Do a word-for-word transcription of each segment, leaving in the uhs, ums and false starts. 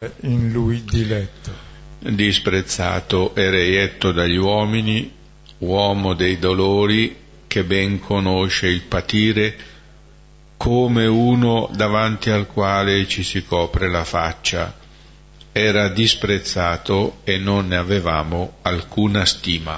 in lui diletto. Disprezzato e reietto dagli uomini, uomo dei dolori, che ben conosce il patire, come uno davanti al quale ci si copre la faccia. Era disprezzato e non ne avevamo alcuna stima.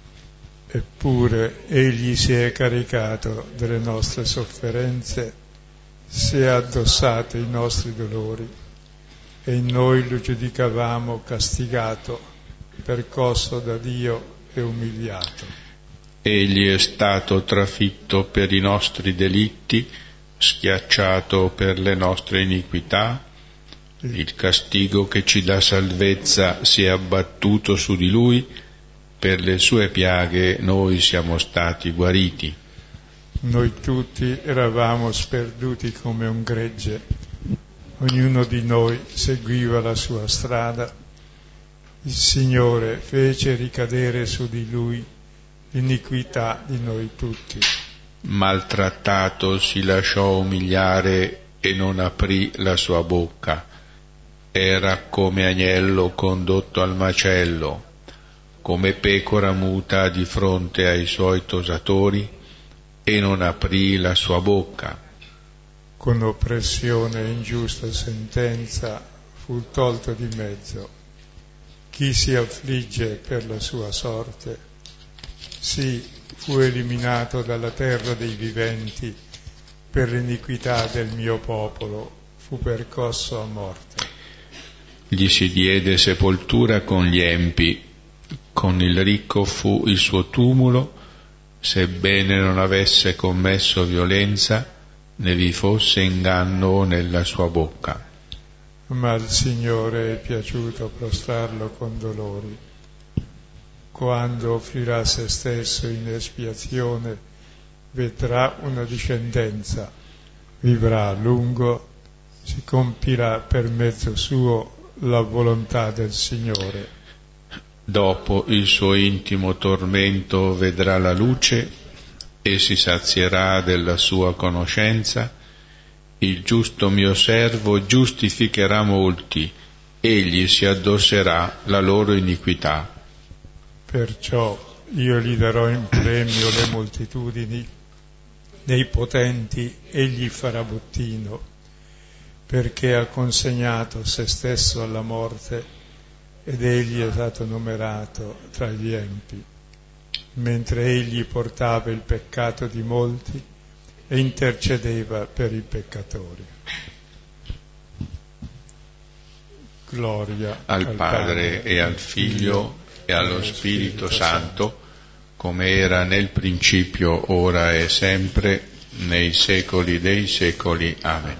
Eppure egli si è caricato delle nostre sofferenze, si è addossato i nostri dolori, e noi lo giudicavamo castigato, percosso da Dio e umiliato. Egli è stato trafitto per i nostri delitti, schiacciato per le nostre iniquità. Il castigo che ci dà salvezza si è abbattuto su di lui, per le sue piaghe noi siamo stati guariti. Noi tutti eravamo sperduti come un gregge, ognuno di noi seguiva la sua strada. Il Signore fece ricadere su di lui l'iniquità di noi tutti. Maltrattato si lasciò umiliare e non aprì la sua bocca. Era come agnello condotto al macello, come pecora muta di fronte ai suoi tosatori, e non aprì la sua bocca. Con oppressione e ingiusta sentenza fu tolto di mezzo. Chi si affligge per la sua sorte, sì, fu eliminato dalla terra dei viventi, per l'iniquità del mio popolo fu percosso a morte. Gli si diede sepoltura con gli empi, con il ricco fu il suo tumulo, sebbene non avesse commesso violenza, né vi fosse inganno nella sua bocca. Ma al Signore è piaciuto prostrarlo con dolori. Quando offrirà se stesso in espiazione, vedrà una discendenza, vivrà a lungo, si compirà per mezzo suo la volontà del Signore. Dopo il suo intimo tormento vedrà la luce e si sazierà della sua conoscenza. Il giusto mio servo giustificherà molti, egli si addosserà la loro iniquità. Perciò io gli darò in premio le moltitudini, dei potenti egli farà bottino, perché ha consegnato se stesso alla morte ed egli è stato numerato tra gli empi, mentre egli portava il peccato di molti e intercedeva per i peccatori. Gloria al, al Padre e al Figlio e allo Spirito Santo, come era nel principio, ora e sempre, nei secoli dei secoli. Amen.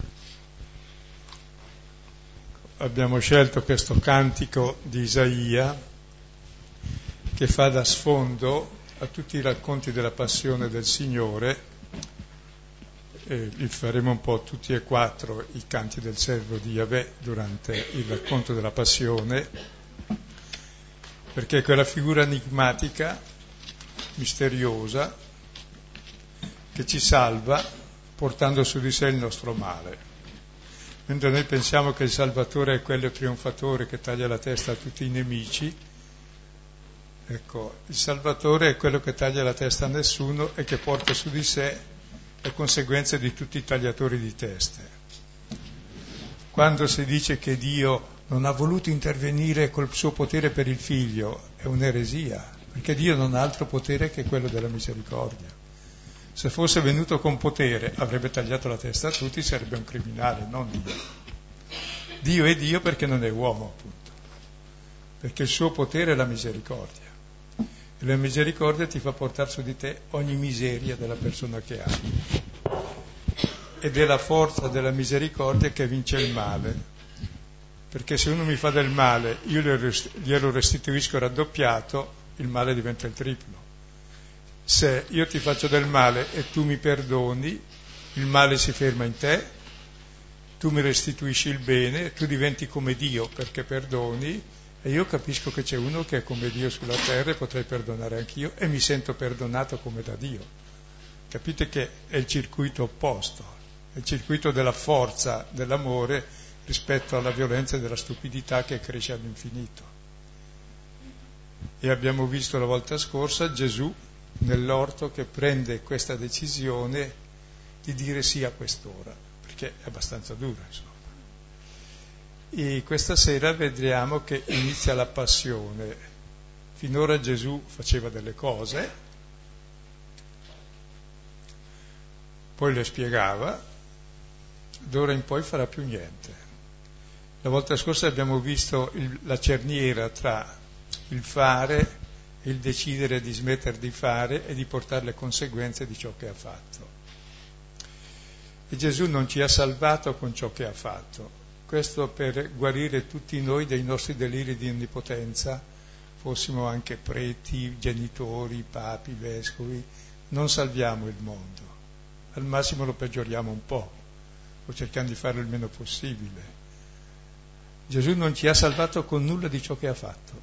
Abbiamo scelto questo cantico di Isaia che fa da sfondo a tutti i racconti della passione del Signore, e li faremo un po' tutti e quattro i canti del servo di Yahweh durante il racconto della passione, perché è quella figura enigmatica, misteriosa, che ci salva portando su di sé il nostro male. Mentre noi pensiamo che il Salvatore è quello trionfatore che taglia la testa a tutti i nemici, ecco, il Salvatore è quello che taglia la testa a nessuno e che porta su di sé le conseguenze di tutti i tagliatori di teste. Quando si dice che Dio non ha voluto intervenire col suo potere per il Figlio, è un'eresia, perché Dio non ha altro potere che quello della misericordia. Se fosse venuto con potere avrebbe tagliato la testa a tutti, sarebbe un criminale, non Dio. Dio è Dio perché non è uomo, appunto, perché il suo potere è la misericordia. E la misericordia ti fa portare su di te ogni miseria della persona che ami. Ed è la forza della misericordia che vince il male. Perché se uno mi fa del male, io glielo restituisco raddoppiato, il male diventa il triplo. Se io ti faccio del male e tu mi perdoni, il male si ferma in te, tu mi restituisci il bene, tu diventi come Dio perché perdoni, e io capisco che c'è uno che è come Dio sulla terra e potrei perdonare anch'io e mi sento perdonato come da Dio. Capite che è il circuito opposto, è il circuito della forza, dell'amore rispetto alla violenza della stupidità che cresce all'infinito. E abbiamo visto la volta scorsa Gesù nell'orto che prende questa decisione di dire sì a quest'ora, perché è abbastanza dura, insomma. E questa sera vedremo che inizia la passione. Finora Gesù faceva delle cose, poi le spiegava, d'ora in poi farà più niente. La volta scorsa abbiamo visto il, la cerniera tra il fare e il decidere di smettere di fare e di portare le conseguenze di ciò che ha fatto. E Gesù non ci ha salvato con ciò che ha fatto. Questo per guarire tutti noi dei nostri deliri di onnipotenza, fossimo anche preti, genitori, papi, vescovi, non salviamo il mondo, al massimo lo peggioriamo un po', o cerchiamo di farlo il meno possibile. Gesù non ci ha salvato con nulla di ciò che ha fatto,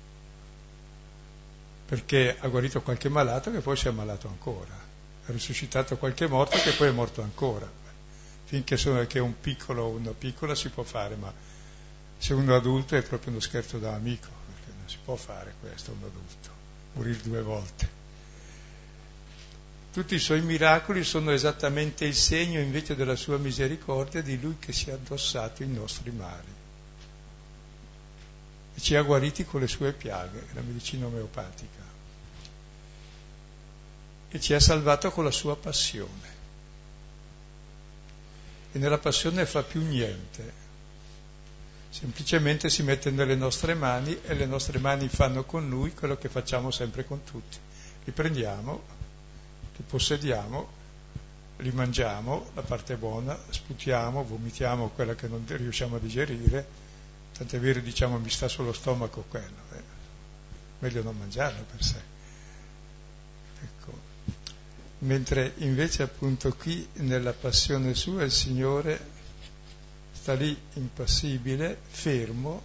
perché ha guarito qualche malato che poi si è ammalato ancora, ha risuscitato qualche morto che poi è morto ancora. Finché sono che un piccolo o una piccola si può fare, ma se uno è adulto è proprio uno scherzo da amico, perché non si può fare questo un adulto, morire due volte. Tutti i suoi miracoli sono esattamente il segno invece della sua misericordia di lui che si è addossato i nostri mali e ci ha guariti con le sue piaghe, la medicina omeopatica, e ci ha salvato con la sua passione. E nella passione fa più niente, semplicemente si mette nelle nostre mani e le nostre mani fanno con lui quello che facciamo sempre con tutti. Li prendiamo, li possediamo, li mangiamo, la parte buona, sputiamo, vomitiamo quella che non riusciamo a digerire, tant'è vero diciamo mi sta sullo stomaco quello, eh. Meglio non mangiarlo per sé. Ecco. Mentre invece appunto qui nella passione sua il Signore sta lì impassibile, fermo,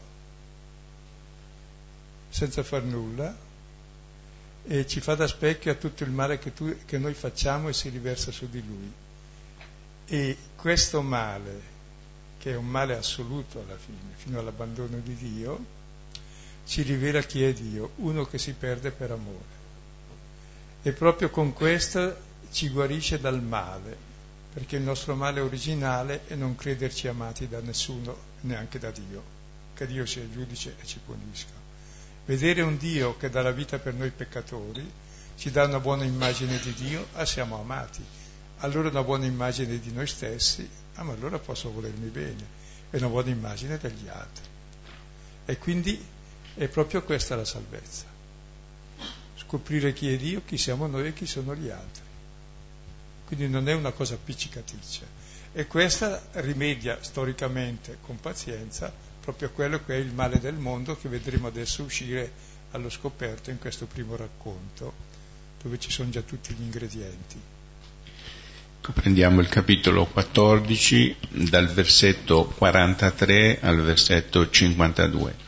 senza far nulla, e ci fa da specchio a tutto il male che, tu, che noi facciamo e si riversa su di Lui. E questo male, che è un male assoluto alla fine, fino all'abbandono di Dio, ci rivela chi è Dio, uno che si perde per amore. E proprio con questo ci guarisce dal male, perché il nostro male originale è non crederci amati da nessuno, neanche da Dio, che Dio sia giudice e ci punisca. Vedere un Dio che dà la vita per noi peccatori, ci dà una buona immagine di Dio, ah siamo amati, allora una buona immagine di noi stessi, ah ma allora posso volermi bene, e una buona immagine degli altri. E quindi è proprio questa la salvezza. Scoprire chi è Dio, chi siamo noi e chi sono gli altri. Quindi non è una cosa appiccicaticcia. E questa rimedia storicamente, con pazienza, proprio quello che è il male del mondo, che vedremo adesso uscire allo scoperto in questo primo racconto, dove ci sono già tutti gli ingredienti. Prendiamo il capitolo quattordici, dal versetto quarantatré al versetto cinquantadue.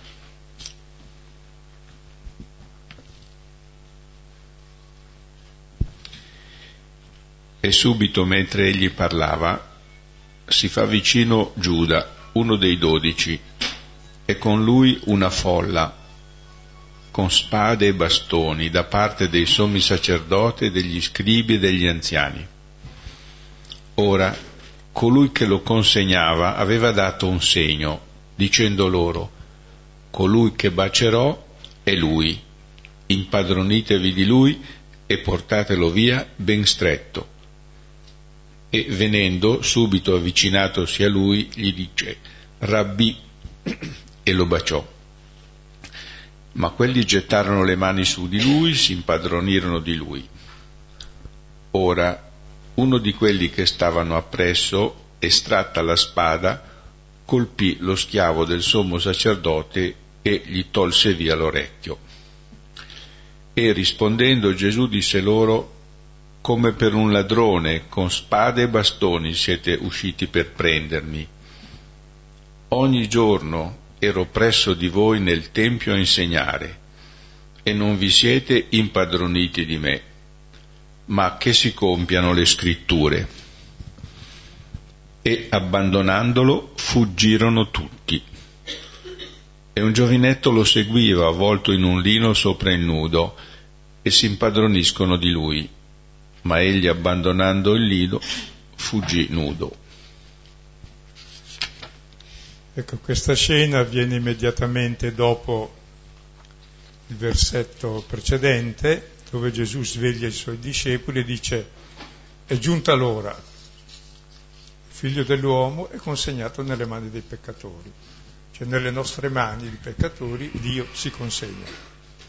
E subito, mentre egli parlava, si fa vicino Giuda, uno dei dodici, e con lui una folla, con spade e bastoni, da parte dei sommi sacerdoti, degli scribi e degli anziani. Ora, colui che lo consegnava aveva dato un segno, dicendo loro: colui che bacerò è lui, impadronitevi di lui e portatelo via ben stretto. E venendo, subito avvicinatosi a lui, gli dice: Rabbì, e lo baciò. Ma quelli gettarono le mani su di lui, si impadronirono di lui. Ora, uno di quelli che stavano appresso, estratta la spada, colpì lo schiavo del sommo sacerdote e gli tolse via l'orecchio. E rispondendo Gesù disse loro: come per un ladrone con spade e bastoni siete usciti per prendermi. Ogni giorno ero presso di voi nel tempio a insegnare, e non vi siete impadroniti di me, ma che si compiano le scritture. e abbandonandolo fuggirono tutti. E un giovinetto lo seguiva avvolto in un lino sopra il nudo, e si impadroniscono di lui, ma egli, abbandonando il lido, fuggì nudo. Ecco, questa scena avviene immediatamente dopo il versetto precedente, dove Gesù sveglia i suoi discepoli e dice: è giunta l'ora, il figlio dell'uomo è consegnato nelle mani dei peccatori, cioè nelle nostre mani i peccatori Dio si consegna.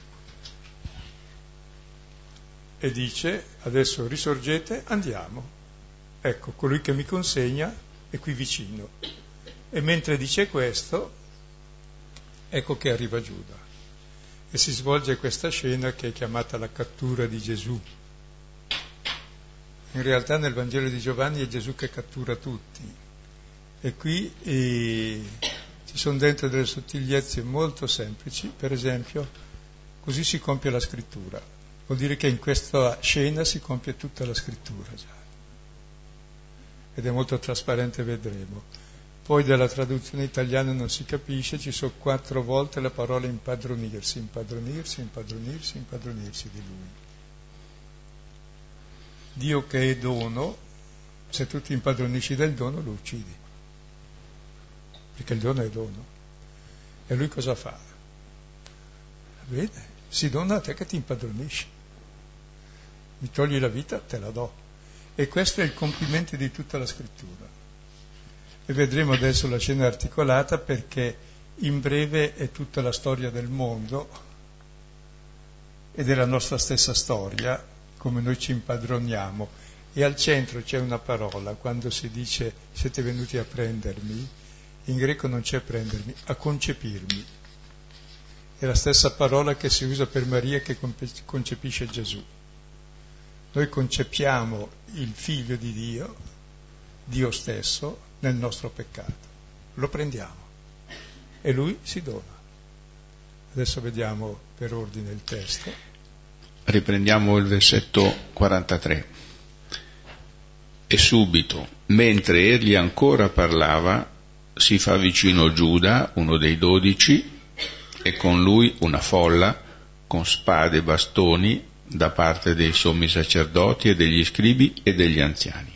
E dice: adesso risorgete, andiamo, ecco, colui che mi consegna è qui vicino. E mentre dice questo, ecco che arriva Giuda e si svolge questa scena che è chiamata la cattura di Gesù. In realtà nel Vangelo di Giovanni è Gesù che cattura tutti, e qui eh, ci sono dentro delle sottigliezze molto semplici. Per esempio, così si compie la scrittura. Vuol dire che in questa scena si compie tutta la scrittura già, ed è molto trasparente, vedremo. Poi dalla traduzione italiana non si capisce, ci sono quattro volte la parola impadronirsi, impadronirsi, impadronirsi, impadronirsi di lui. Dio che è dono, se tu ti impadronisci del dono lo uccidi, perché il dono è dono. E lui cosa fa? Vede? Si dona a te che ti impadronisci. Mi togli la vita, te la do. E questo è il compimento di tutta la scrittura. E vedremo adesso la scena articolata, perché in breve è tutta la storia del mondo e della nostra stessa storia, come noi ci impadroniamo. E al centro c'è una parola, quando si dice siete venuti a prendermi, in greco non c'è prendermi, a concepirmi. È la stessa parola che si usa per Maria che concepisce Gesù. Noi concepiamo il figlio di Dio, Dio stesso, nel nostro peccato. Lo prendiamo e lui si dona. Adesso vediamo per ordine il testo. Riprendiamo il versetto quarantatré. E subito, mentre egli ancora parlava, si fa vicino Giuda, uno dei dodici, e con lui una folla con spade e bastoni da parte dei sommi sacerdoti e degli scribi e degli anziani.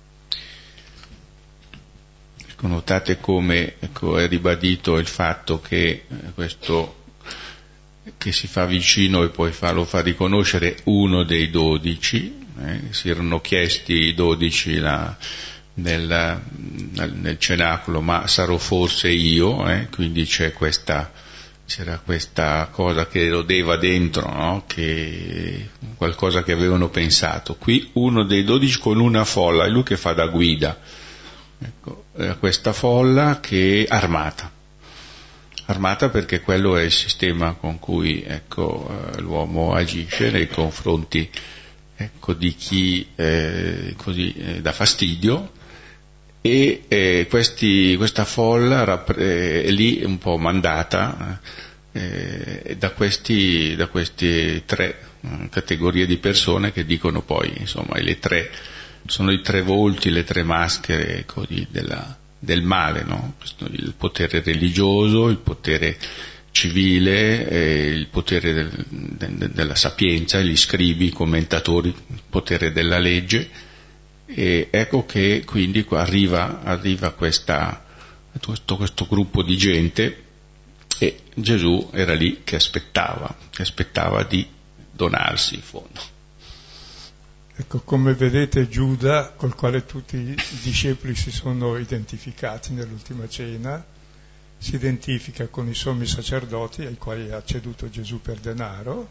Ecco, notate come ecco, è ribadito il fatto che eh, questo che si fa vicino e poi fa, lo fa riconoscere uno dei dodici, eh, si erano chiesti i dodici la, nel, nel cenacolo, ma sarò forse io, eh? Quindi c'è questa c'era questa cosa che rodeva dentro, no? Che qualcosa che avevano pensato. Qui uno dei dodici con una folla, è lui che fa da guida, ecco, questa folla che è armata armata perché quello è il sistema con cui ecco, l'uomo agisce nei confronti ecco, di chi eh, così eh, dà fastidio. E eh, questi, questa folla rappre- è lì un po' mandata eh, da questi da queste tre eh, categorie di persone che dicono poi, insomma, le tre sono i tre volti, le tre maschere ecco, di, della, del male, no? Il potere religioso, il potere civile, eh, il potere del, de, della sapienza, gli scribi, i commentatori, il potere della legge. E ecco che quindi arriva, arriva questa, questo, questo gruppo di gente, e Gesù era lì che aspettava, che aspettava di donarsi in fondo. Ecco, come vedete Giuda, col quale tutti i discepoli si sono identificati nell'ultima cena, si identifica con i sommi sacerdoti ai quali ha ceduto Gesù per denaro,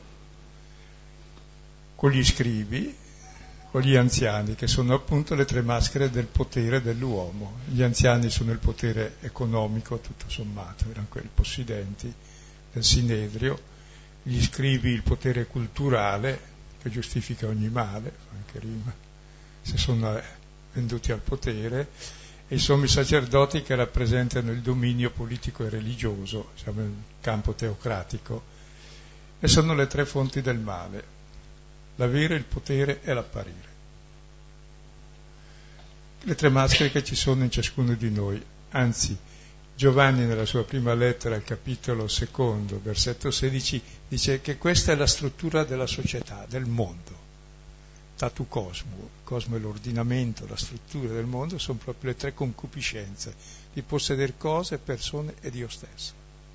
con gli scribi, con gli anziani, che sono appunto le tre maschere del potere dell'uomo. Gli anziani sono il potere economico, tutto sommato, erano quelli possidenti del Sinedrio, gli scribi il potere culturale, che giustifica ogni male, anche rima, se sono venduti al potere, e i sommi sacerdoti che rappresentano il dominio politico e religioso, diciamo il campo teocratico, e sono le tre fonti del male: l'avere, il potere e l'apparire. le tre maschere che ci sono in ciascuno di noi. Anzi, Giovanni nella sua prima lettera, al capitolo secondo, versetto sedici, dice che questa è la struttura della società, del mondo. Tatu cosmo, il cosmo è l'ordinamento, la struttura del mondo, sono proprio le tre concupiscenze di possedere cose, persone e Dio stesso,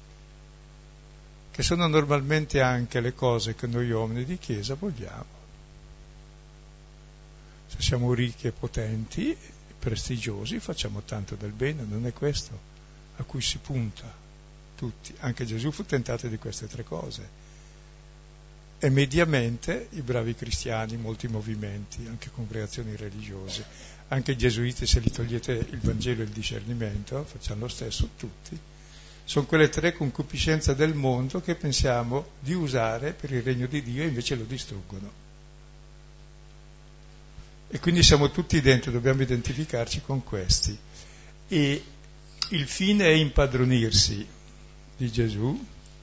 che sono normalmente anche le cose che noi uomini di Chiesa vogliamo. Se siamo ricchi e potenti, prestigiosi, facciamo tanto del bene, non è questo a cui si punta tutti. Anche Gesù fu tentato di queste tre cose. E mediamente i bravi cristiani, molti movimenti, anche congregazioni religiose, anche i gesuiti, se li togliete il Vangelo e il discernimento, facciamo lo stesso tutti, sono quelle tre concupiscenze del mondo che pensiamo di usare per il regno di Dio e invece lo distruggono. E quindi siamo tutti dentro, dobbiamo identificarci con questi. E il fine è impadronirsi di Gesù,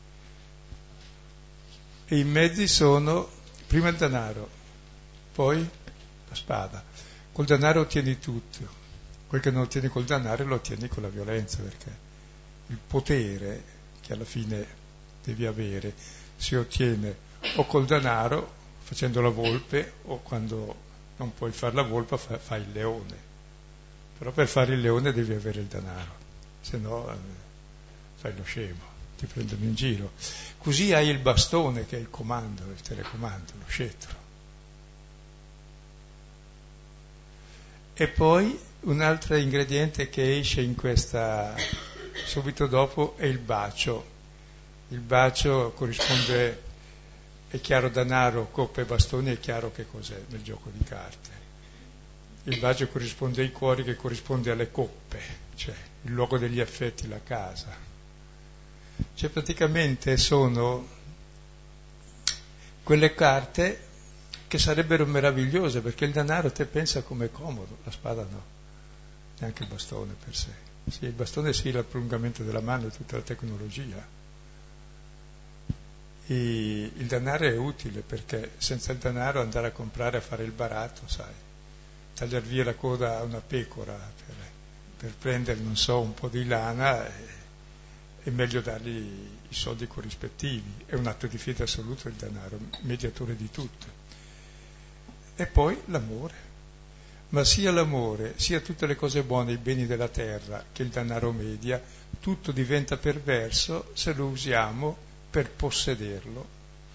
e i mezzi sono prima il denaro, poi la spada. Col denaro ottieni tutto, quel che non ottieni col denaro lo ottieni con la violenza, perché il potere che alla fine devi avere si ottiene o col denaro, facendo la volpe, o quando non puoi fare la volpe fai il leone. Però per fare il leone devi avere il denaro, se no eh, fai lo scemo, ti prendono in giro. Così hai il bastone, che è il comando, il telecomando, lo scettro. E poi un altro ingrediente che esce in questa subito dopo è il bacio. Il bacio corrisponde, è chiaro, denaro, coppe e bastoni, è chiaro che cos'è nel gioco di carte. Il bacio corrisponde ai cuori, che corrisponde alle coppe, cioè il luogo degli affetti, la casa. Cioè praticamente sono quelle carte che sarebbero meravigliose, perché il denaro te pensa come comodo, la spada no, neanche il bastone per sé. Sì, il bastone sì, il prolungamento della mano e tutta la tecnologia. E il denaro è utile, perché senza il denaro andare a comprare, a fare il baratto, sai, tagliar via la coda a una pecora per, per prendere, non so, un po' di lana, e, è meglio dargli i soldi corrispettivi. È un atto di fede assoluto il denaro, mediatore di tutto. E poi l'amore, ma sia l'amore, sia tutte le cose buone, i beni della terra, che il denaro media, tutto diventa perverso se lo usiamo per possederlo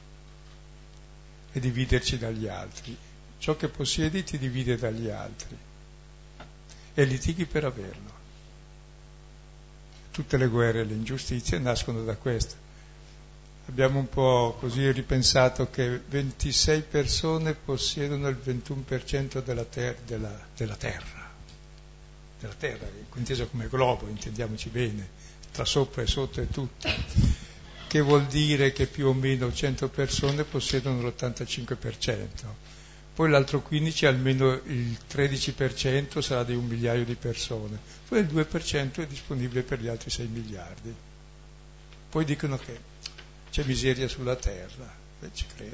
e dividerci dagli altri. Ciò che possiedi ti divide dagli altri e litighi per averlo. Tutte le guerre e le ingiustizie nascono da questo. Abbiamo un po' così ripensato che ventisei persone possiedono il ventuno per cento della, ter- della, della terra, della terra, inteso come globo, intendiamoci bene, tra sopra e sotto e tutto, che vuol dire che più o meno cento persone possiedono l'ottantacinque per cento. Poi l'altro quindici, almeno il tredici per cento sarà di un migliaio di persone, poi il due per cento è disponibile per gli altri sei miliardi. Poi dicono che c'è miseria sulla terra, e ci credo.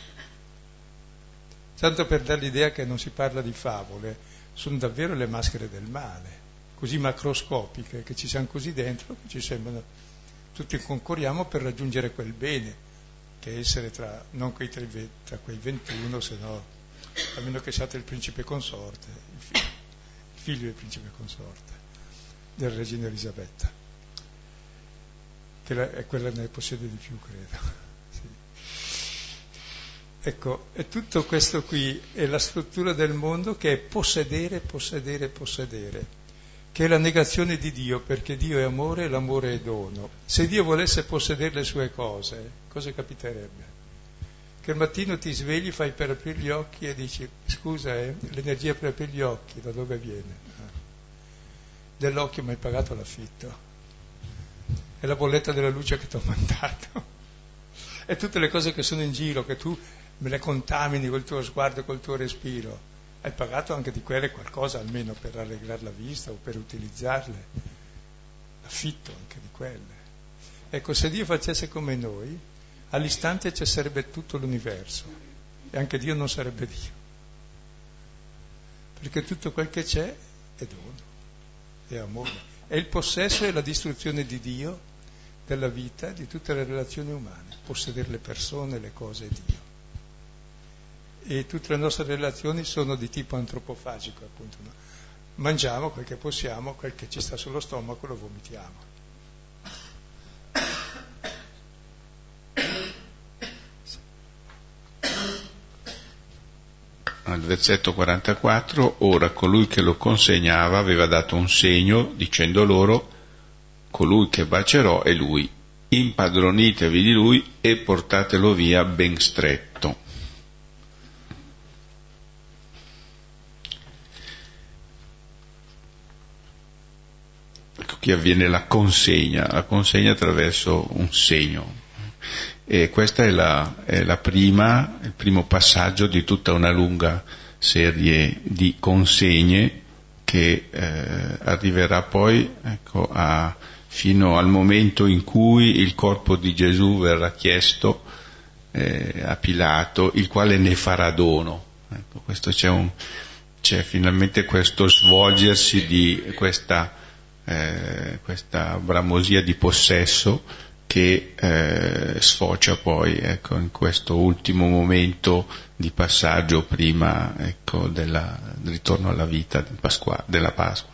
Tanto per dare l'idea che non si parla di favole, sono davvero le maschere del male, così macroscopiche, che ci siamo così dentro, che ci sembrano, tutti concorriamo per raggiungere quel bene, che è essere tra, non quei tre, tra quei ventuno, se no, a meno che siate il principe consorte, il figlio, il figlio del principe consorte, della regina Elisabetta, che è quella che ne possiede di più, credo. Sì. Ecco, e tutto questo qui è la struttura del mondo, che è possedere, possedere, possedere, che è la negazione di Dio, perché Dio è amore e l'amore è dono. Se Dio volesse possedere le sue cose, cosa capiterebbe? Che il mattino ti svegli, fai per aprire gli occhi e dici: scusa, eh, l'energia per aprire gli occhi da dove viene? Ah. Dell'occhio mi hai pagato l'affitto, è la bolletta della luce che ti ho mandato, e tutte le cose che sono in giro, che tu me le contamini col tuo sguardo e col tuo respiro, hai pagato anche di quelle qualcosa, almeno per rallegrare la vista o per utilizzarle, l'affitto anche di quelle. Ecco, se Dio facesse come noi, all'istante cesserebbe tutto l'universo e anche Dio non sarebbe Dio, perché tutto quel che c'è è dono, è amore. È il possesso e la distruzione di Dio, della vita, di tutte le relazioni umane, possedere le persone, le cose e Dio. E tutte le nostre relazioni sono di tipo antropofagico, appunto. No? Mangiamo quel che possiamo, quel che ci sta sullo stomaco lo vomitiamo. Al versetto quarantaquattro, ora colui che lo consegnava aveva dato un segno, dicendo loro, colui che bacerò è lui, impadronitevi di lui e portatelo via ben stretto. Ecco, qui avviene la consegna, la consegna attraverso un segno. E questa è la, è la prima, il primo passaggio di tutta una lunga serie di consegne che eh, arriverà poi, ecco, a, fino al momento in cui il corpo di Gesù verrà chiesto eh, a Pilato, il quale ne farà dono. Ecco, questo c'è, un, c'è finalmente questo svolgersi di questa, eh, questa bramosia di possesso che eh, sfocia poi, ecco, in questo ultimo momento di passaggio prima, ecco, della, del ritorno alla vita di Pasqua, della Pasqua.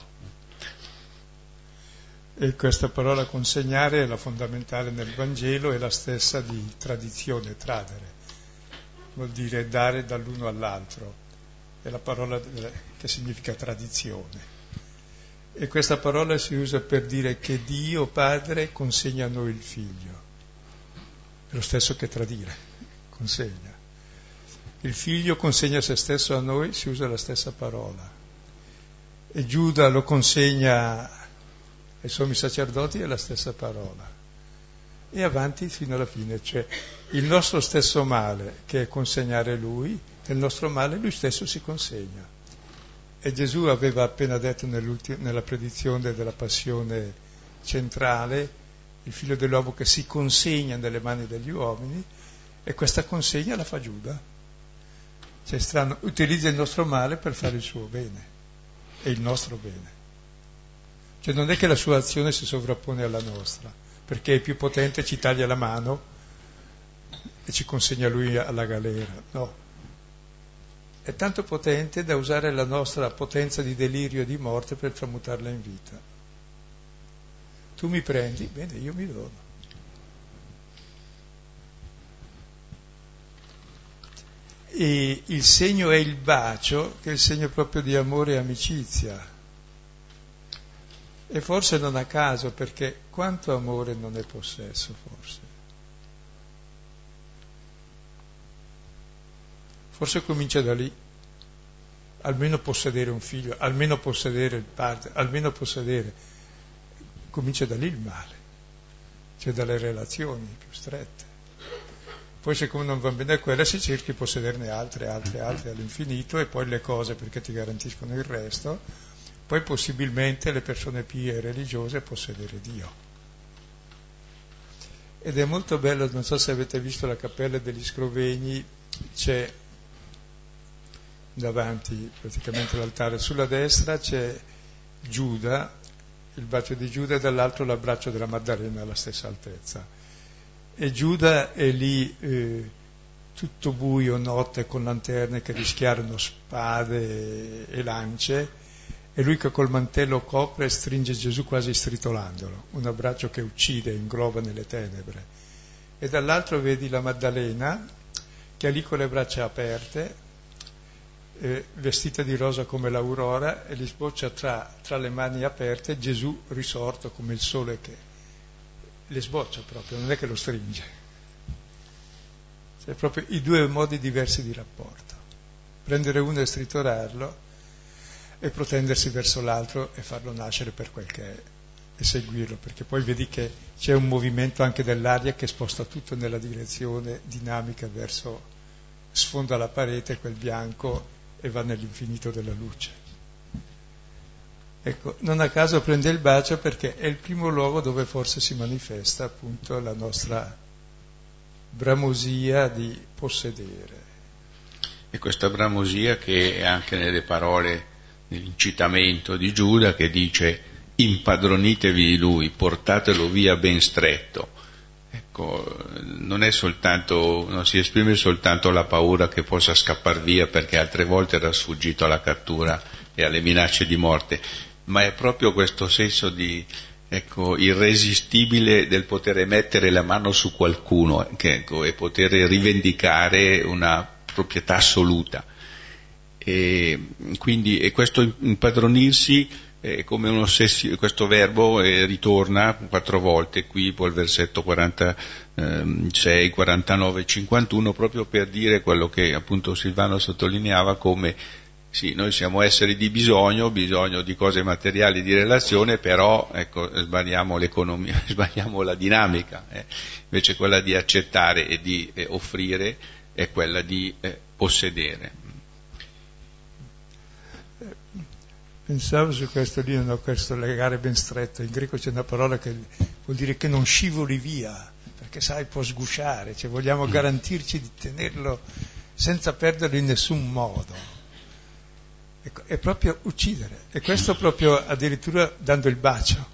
E questa parola consegnare è la fondamentale nel Vangelo, è la stessa di tradizione, tradere, vuol dire dare dall'uno all'altro, è la parola che significa tradizione. E questa parola si usa per dire che Dio Padre consegna a noi il Figlio. È lo stesso che tradire, consegna. Il Figlio consegna se stesso a noi, si usa la stessa parola. E Giuda lo consegna ai sommi sacerdoti, è la stessa parola. E avanti fino alla fine, cioè il nostro stesso male, che è consegnare Lui, del nostro male Lui stesso si consegna. E Gesù aveva appena detto nella predizione della passione centrale, il figlio dell'uomo che si consegna nelle mani degli uomini, e questa consegna la fa Giuda. Cioè, strano, utilizza il nostro male per fare il suo bene, e il nostro bene. Cioè non è che la sua azione si sovrappone alla nostra, perché è più potente, ci taglia la mano e ci consegna lui alla galera, no. È tanto potente da usare la nostra potenza di delirio e di morte per tramutarla in vita. Tu mi prendi, bene, io mi dono. E il segno è il bacio, che è il segno proprio di amore e amicizia. E forse non a caso, perché quanto amore non è possesso, forse. Forse comincia da lì, almeno possedere un figlio, almeno possedere il padre, almeno possedere, comincia da lì il male, cioè dalle relazioni più strette. Poi siccome non va bene quella si cerca di possederne altre, altre, altre all'infinito, e poi le cose perché ti garantiscono il resto, poi possibilmente le persone pie e religiose possedere Dio. Ed è molto bello, non so se avete visto la Cappella degli Scrovegni, c'è davanti praticamente l'altare, sulla destra c'è Giuda, il bacio di Giuda, e dall'altro l'abbraccio della Maddalena alla stessa altezza. E Giuda è lì eh, tutto buio, notte, con lanterne che rischiarano spade e, e lance, e lui che col mantello copre e stringe Gesù quasi stritolandolo, un abbraccio che uccide, ingloba nelle tenebre. E dall'altro vedi la Maddalena che è lì con le braccia aperte, Eh, vestita di rosa come l'aurora, e gli sboccia tra, tra le mani aperte Gesù risorto come il sole, che le sboccia proprio, non è che lo stringe. Cioè proprio i due modi diversi di rapporto, prendere uno e stritorarlo e protendersi verso l'altro e farlo nascere per quel che è e seguirlo, perché poi vedi che c'è un movimento anche dell'aria che sposta tutto nella direzione dinamica verso, sfonda la parete quel bianco e va nell'infinito della luce. Ecco, non a caso prende il bacio perché è il primo luogo dove forse si manifesta appunto la nostra bramosia di possedere. E questa bramosia che è anche nelle parole l'incitamento di Giuda che dice impadronitevi di lui, portatelo via ben stretto. Ecco, non è soltanto, non si esprime soltanto la paura che possa scappar via perché altre volte era sfuggito alla cattura e alle minacce di morte, ma è proprio questo senso di, ecco, irresistibile del poter mettere la mano su qualcuno, che, ecco, e poter rivendicare una proprietà assoluta. E quindi e questo impadronirsi è come un'ossessione, questo verbo eh, ritorna quattro volte qui, poi il versetto quarantasei, quarantanove, cinquantuno, proprio per dire quello che appunto Silvano sottolineava, come sì, noi siamo esseri di bisogno, bisogno di cose materiali, di relazione, però ecco, sbagliamo l'economia, sbagliamo la dinamica, eh. Invece quella di accettare e di eh, offrire è quella di eh, possedere. Pensavo su questo lì, non ho questo legare ben stretto. In greco c'è una parola che vuol dire che non scivoli via, perché sai, può sgusciare, cioè vogliamo garantirci di tenerlo senza perderlo in nessun modo. Ecco, è proprio uccidere, e questo proprio addirittura dando il bacio.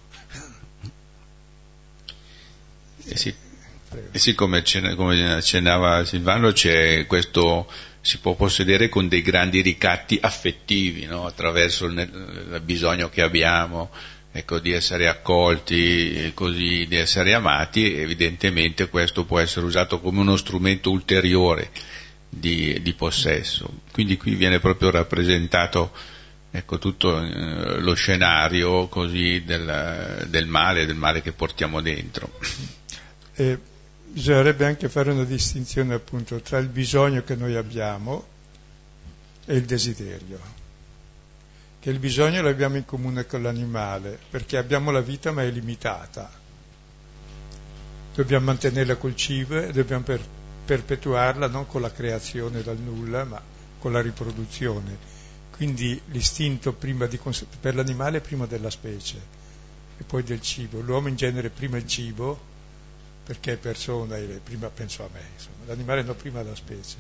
Eh sì, eh sì, come accennava Silvano, c'è questo, si può possedere con dei grandi ricatti affettivi, no? Attraverso il, il bisogno che abbiamo, ecco, di essere accolti, così, di essere amati. Evidentemente questo può essere usato come uno strumento ulteriore di, di possesso. Quindi qui viene proprio rappresentato, ecco, tutto eh, lo scenario così del, del male, del male che portiamo dentro. E bisognerebbe anche fare una distinzione appunto tra il bisogno che noi abbiamo e il desiderio, che il bisogno lo abbiamo in comune con l'animale, perché abbiamo la vita ma è limitata, dobbiamo mantenerla col cibo e dobbiamo per, perpetuarla non con la creazione dal nulla ma con la riproduzione, quindi l'istinto prima di, per l'animale è prima della specie e poi del cibo, l'uomo in genere prima il cibo perché è persona e prima penso a me, insomma. L'animale no, prima la specie,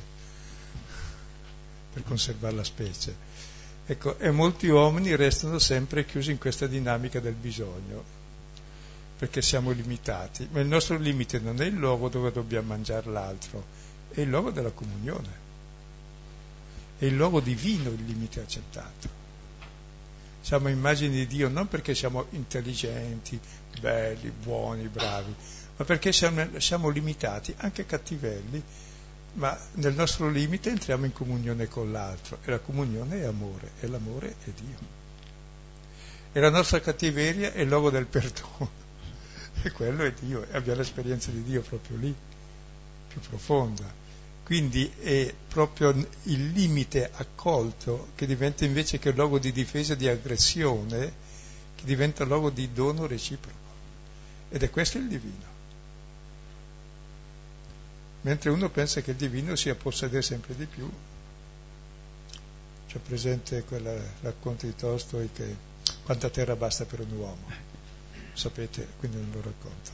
per conservare la specie. Ecco, e molti uomini restano sempre chiusi in questa dinamica del bisogno, perché siamo limitati, ma il nostro limite non è il luogo dove dobbiamo mangiare l'altro, è il luogo della comunione, è il luogo divino il limite accettato. Siamo immagini di Dio non perché siamo intelligenti, belli, buoni, bravi, ma perché siamo, siamo limitati, anche cattivelli, ma nel nostro limite entriamo in comunione con l'altro, e la comunione è amore, e l'amore è Dio. E la nostra cattiveria è il luogo del perdono, e quello è Dio, e abbiamo l'esperienza di Dio proprio lì, più profonda. Quindi è proprio il limite accolto che diventa invece che luogo di difesa e di aggressione, che diventa luogo di dono reciproco. Ed è questo il divino. Mentre uno pensa che il divino sia possedere sempre di più. C'è presente quel racconto di Tolstoi che quanta terra basta per un uomo. Sapete, quindi non lo racconto.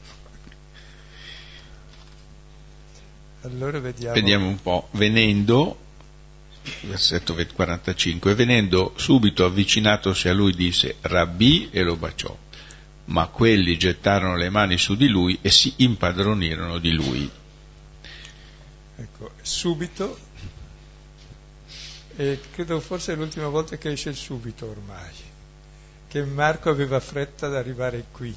Allora vediamo. Vediamo un po'. Venendo, versetto quarantacinque, venendo subito avvicinatosi a lui disse Rabbì e lo baciò, ma quelli gettarono le mani su di lui e si impadronirono di lui. Ecco, subito, e credo forse è l'ultima volta che esce il subito ormai, che Marco aveva fretta ad arrivare qui.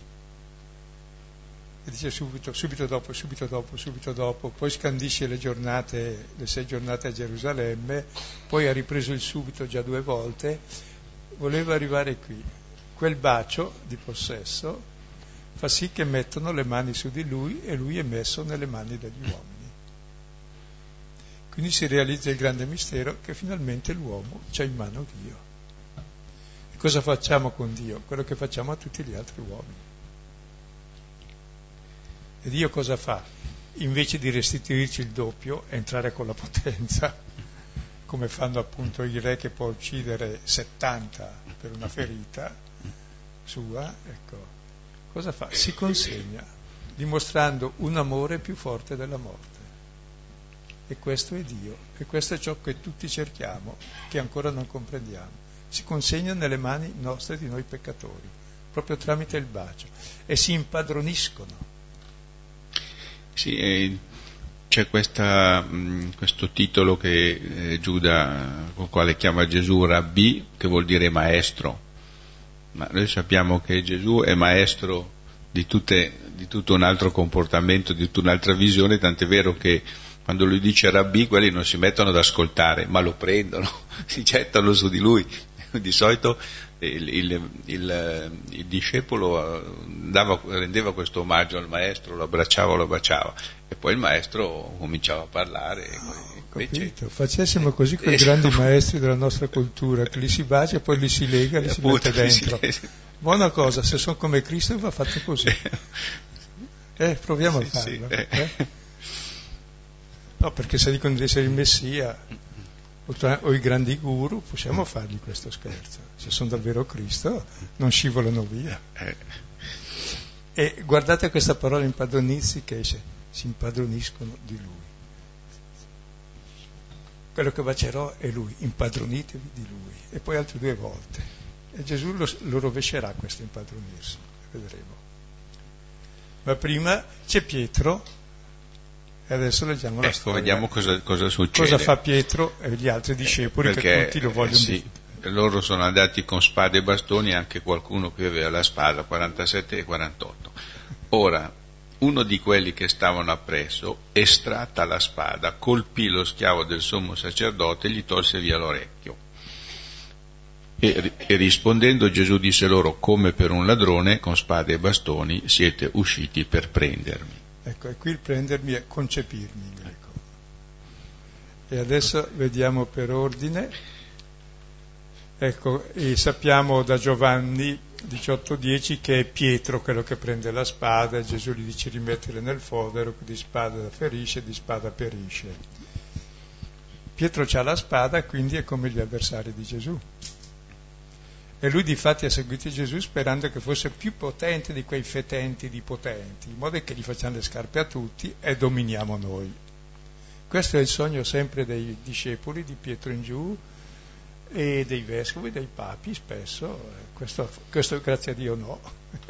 E dice subito, subito dopo, subito dopo, subito dopo, poi scandisce le giornate, le sei giornate a Gerusalemme, poi ha ripreso il subito già due volte, voleva arrivare qui. Quel bacio di possesso fa sì che mettono le mani su di lui e lui è messo nelle mani degli uomini. Quindi si realizza il grande mistero che finalmente l'uomo c'ha in mano Dio. E cosa facciamo con Dio? Quello che facciamo a tutti gli altri uomini. E Dio cosa fa? Invece di restituirci il doppio, entrare con la potenza, come fanno appunto il re che può uccidere settanta per una ferita sua, ecco, cosa fa? Si consegna, dimostrando un amore più forte della morte. E questo è Dio, e questo è ciò che tutti cerchiamo, che ancora non comprendiamo. si consegna nelle mani nostre di noi peccatori, proprio tramite il bacio, e si impadroniscono. Sì, eh, c'è questa, mh, questo titolo che eh, Giuda, con quale chiama Gesù Rabbì, che vuol dire maestro, ma noi sappiamo che Gesù è maestro di, tutte, di tutto un altro comportamento, di tutta un'altra visione, tant'è vero che quando lui dice Rabbì, quelli non si mettono ad ascoltare, ma lo prendono, si gettano su di lui. Di solito il, il, il, il discepolo dava, rendeva questo omaggio al maestro, lo abbracciava, lo baciava, e poi il maestro cominciava a parlare. Oh, invece... Facessimo così con i grandi maestri della nostra cultura, che li si bacia e poi li si lega e li si mette dentro. Si... Buona cosa, se sono come Cristo va fatto così. Eh, proviamo sì, a farlo. Sì, eh. Eh? No, perché se dicono di essere il Messia o, tra, o i grandi guru, possiamo fargli questo scherzo. Se sono davvero Cristo, non scivolano via. E guardate questa parola impadronirsi che esce, si impadroniscono di Lui. Quello che bacerò è Lui, impadronitevi di Lui. E poi altre due volte. E Gesù lo, lo rovescerà questo impadronirsi, vedremo. Ma prima c'è Pietro. E adesso leggiamo la ecco, storia. Vediamo cosa, cosa succede. Cosa fa Pietro e gli altri discepoli, Perché, che tutti lo vogliono eh, sì, dire. Loro sono andati con spade e bastoni, anche qualcuno che aveva la spada, quarantasette e quarantotto. Ora, uno di quelli che stavano appresso, estratta la spada, colpì lo schiavo del sommo sacerdote e gli tolse via l'orecchio. E, e rispondendo Gesù disse loro: come per un ladrone, con spade e bastoni siete usciti per prendermi. Ecco, e qui il prendermi è concepirmi in greco. E adesso vediamo per ordine. Ecco, e sappiamo da Giovanni diciotto dieci che è Pietro quello che prende la spada, e Gesù gli dice rimettere nel fodero, di spada ferisce, di spada perisce. Pietro c'ha la spada, quindi è come gli avversari di Gesù. E lui difatti ha seguito Gesù sperando che fosse più potente di quei fetenti di potenti, in modo che gli facciamo le scarpe a tutti e dominiamo noi. Questo è il sogno sempre dei discepoli di Pietro in giù e dei vescovi, dei papi spesso. Questo, questo grazie a Dio no.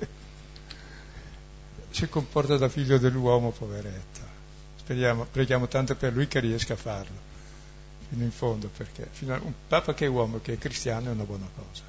Si comporta da figlio dell'uomo, poveretto. Speriamo, preghiamo tanto per lui che riesca a farlo fino in fondo, perché fino a un papa che è uomo, che è cristiano, è una buona cosa.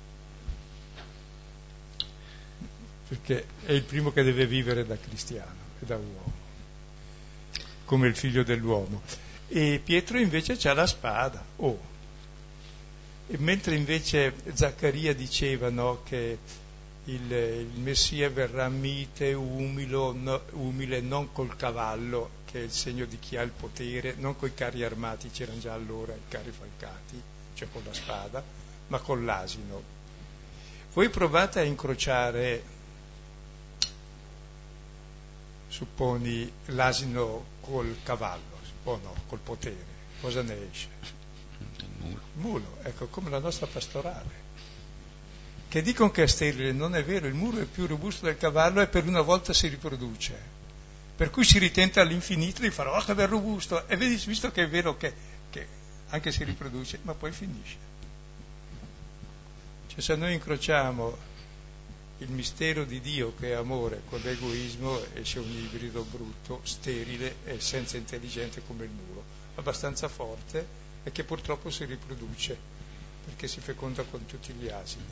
Perché è il primo che deve vivere da cristiano e da uomo, come il figlio dell'uomo. E Pietro invece c'ha la spada, oh. E mentre invece Zaccaria diceva, no, che il, il Messia verrà mite, umilo, no, umile, non col cavallo, che è il segno di chi ha il potere, non coi carri armati, c'erano già allora i carri falcati, cioè con la spada, ma con l'asino. Voi provate a incrociare, supponi, l'asino col cavallo, o no, col potere, cosa ne esce? Il mulo. Mulo, ecco, come la nostra pastorale, che dicono che è sterile. Non è vero, il mulo è più robusto del cavallo e per una volta si riproduce, per cui si ritenta all'infinito di fare, oh che bel robusto, e vedi, visto che è vero che, che anche si riproduce, ma poi finisce. Cioè, se noi incrociamo il mistero di Dio che è amore con l'egoismo, esce un ibrido brutto, sterile e senza intelligenza come il mulo, abbastanza forte e che purtroppo si riproduce perché si feconda con tutti gli asini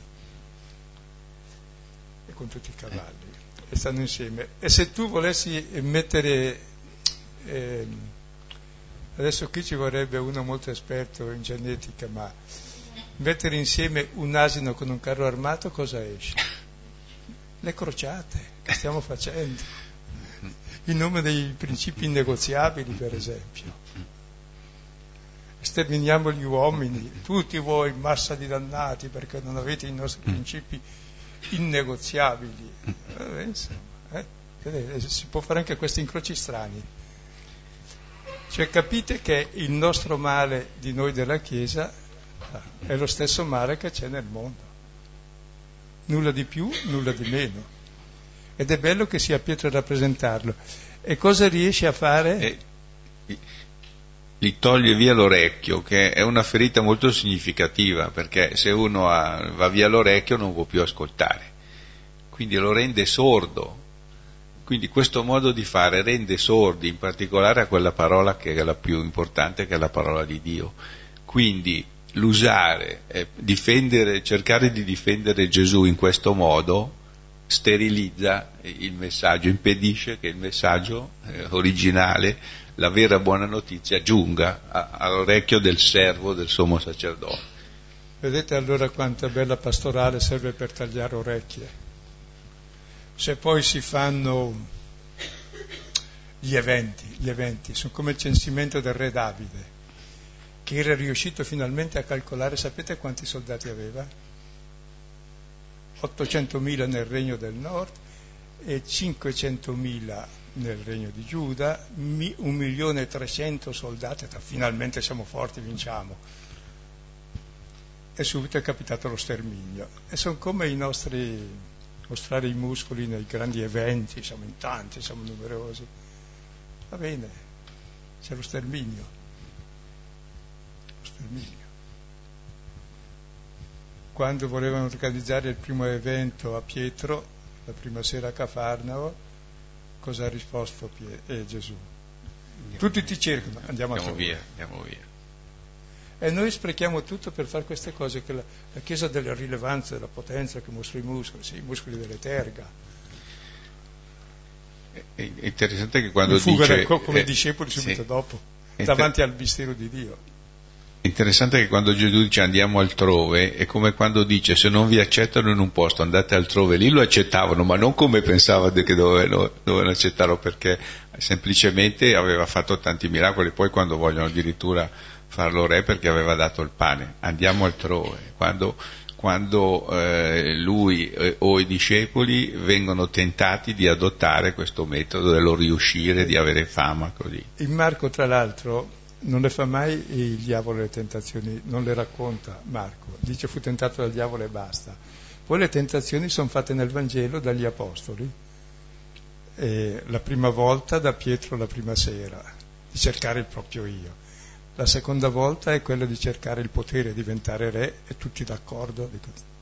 e con tutti i cavalli e stanno insieme. E se tu volessi mettere eh, adesso qui ci vorrebbe uno molto esperto in genetica, ma mettere insieme un asino con un carro armato, cosa esce? Le crociate che stiamo facendo in nome dei principi innegoziabili, per esempio. Sterminiamo gli uomini, tutti voi, massa di dannati, perché non avete i nostri principi innegoziabili. Eh, insomma, eh, si può fare anche questi incroci strani. Cioè, capite che il nostro male di noi della Chiesa è lo stesso male che c'è nel mondo. Nulla di più, nulla di meno. Ed è bello che sia Pietro a rappresentarlo. E cosa riesce a fare? E, gli toglie via l'orecchio, che è una ferita molto significativa, perché se uno ha, va via l'orecchio non può più ascoltare, quindi lo rende sordo. Quindi questo modo di fare rende sordi, in particolare a quella parola che è la più importante, che è la parola di Dio. Quindi l'usare, eh, difendere, cercare di difendere Gesù in questo modo sterilizza il messaggio, impedisce che il messaggio eh, originale, la vera buona notizia, giunga a, all'orecchio del servo del sommo sacerdote. Vedete allora quanta bella pastorale serve per tagliare orecchie. Se poi si fanno gli eventi, gli eventi sono come il censimento del re Davide, che era riuscito finalmente a calcolare, sapete quanti soldati aveva? ottocentomila nel regno del nord e cinquecentomila nel regno di Giuda, un milione e trecento soldati, finalmente siamo forti, vinciamo. E subito è capitato lo sterminio. E sono come i nostri... mostrare i muscoli nei grandi eventi, siamo in tanti, siamo numerosi, va bene, c'è lo sterminio, lo sterminio. Quando volevano organizzare il primo evento a Pietro, la prima sera a Cafarnao, cosa ha risposto Pie- eh, Gesù? Andiamo Tutti via. Ti cercano, andiamo, andiamo a via, andiamo via. E noi sprechiamo tutto per fare queste cose, che la, la Chiesa della rilevanza, della potenza, che mostra i muscoli, sì, i muscoli delle terga. È interessante che quando fuga dice... Dal, come eh, discepoli subito sì, dopo, inter- davanti al mistero di Dio. È interessante che quando Gesù dice andiamo altrove, è come quando dice se non vi accettano in un posto andate altrove. Lì lo accettavano, ma non come pensavano che dovevano, dovevano accettarlo, perché semplicemente aveva fatto tanti miracoli. Poi quando vogliono addirittura farlo re perché aveva dato il pane, andiamo altrove, quando, quando eh, lui eh, o i discepoli vengono tentati di adottare questo metodo dello riuscire, di avere fama così. In Marco tra l'altro non le fa mai il diavolo le tentazioni, non le racconta Marco, dice fu tentato dal diavolo e basta. Poi le tentazioni sono fatte nel Vangelo dagli apostoli, e la prima volta da Pietro la prima sera, di cercare il proprio io. La seconda volta è quella di cercare il potere, diventare re, e tutti d'accordo,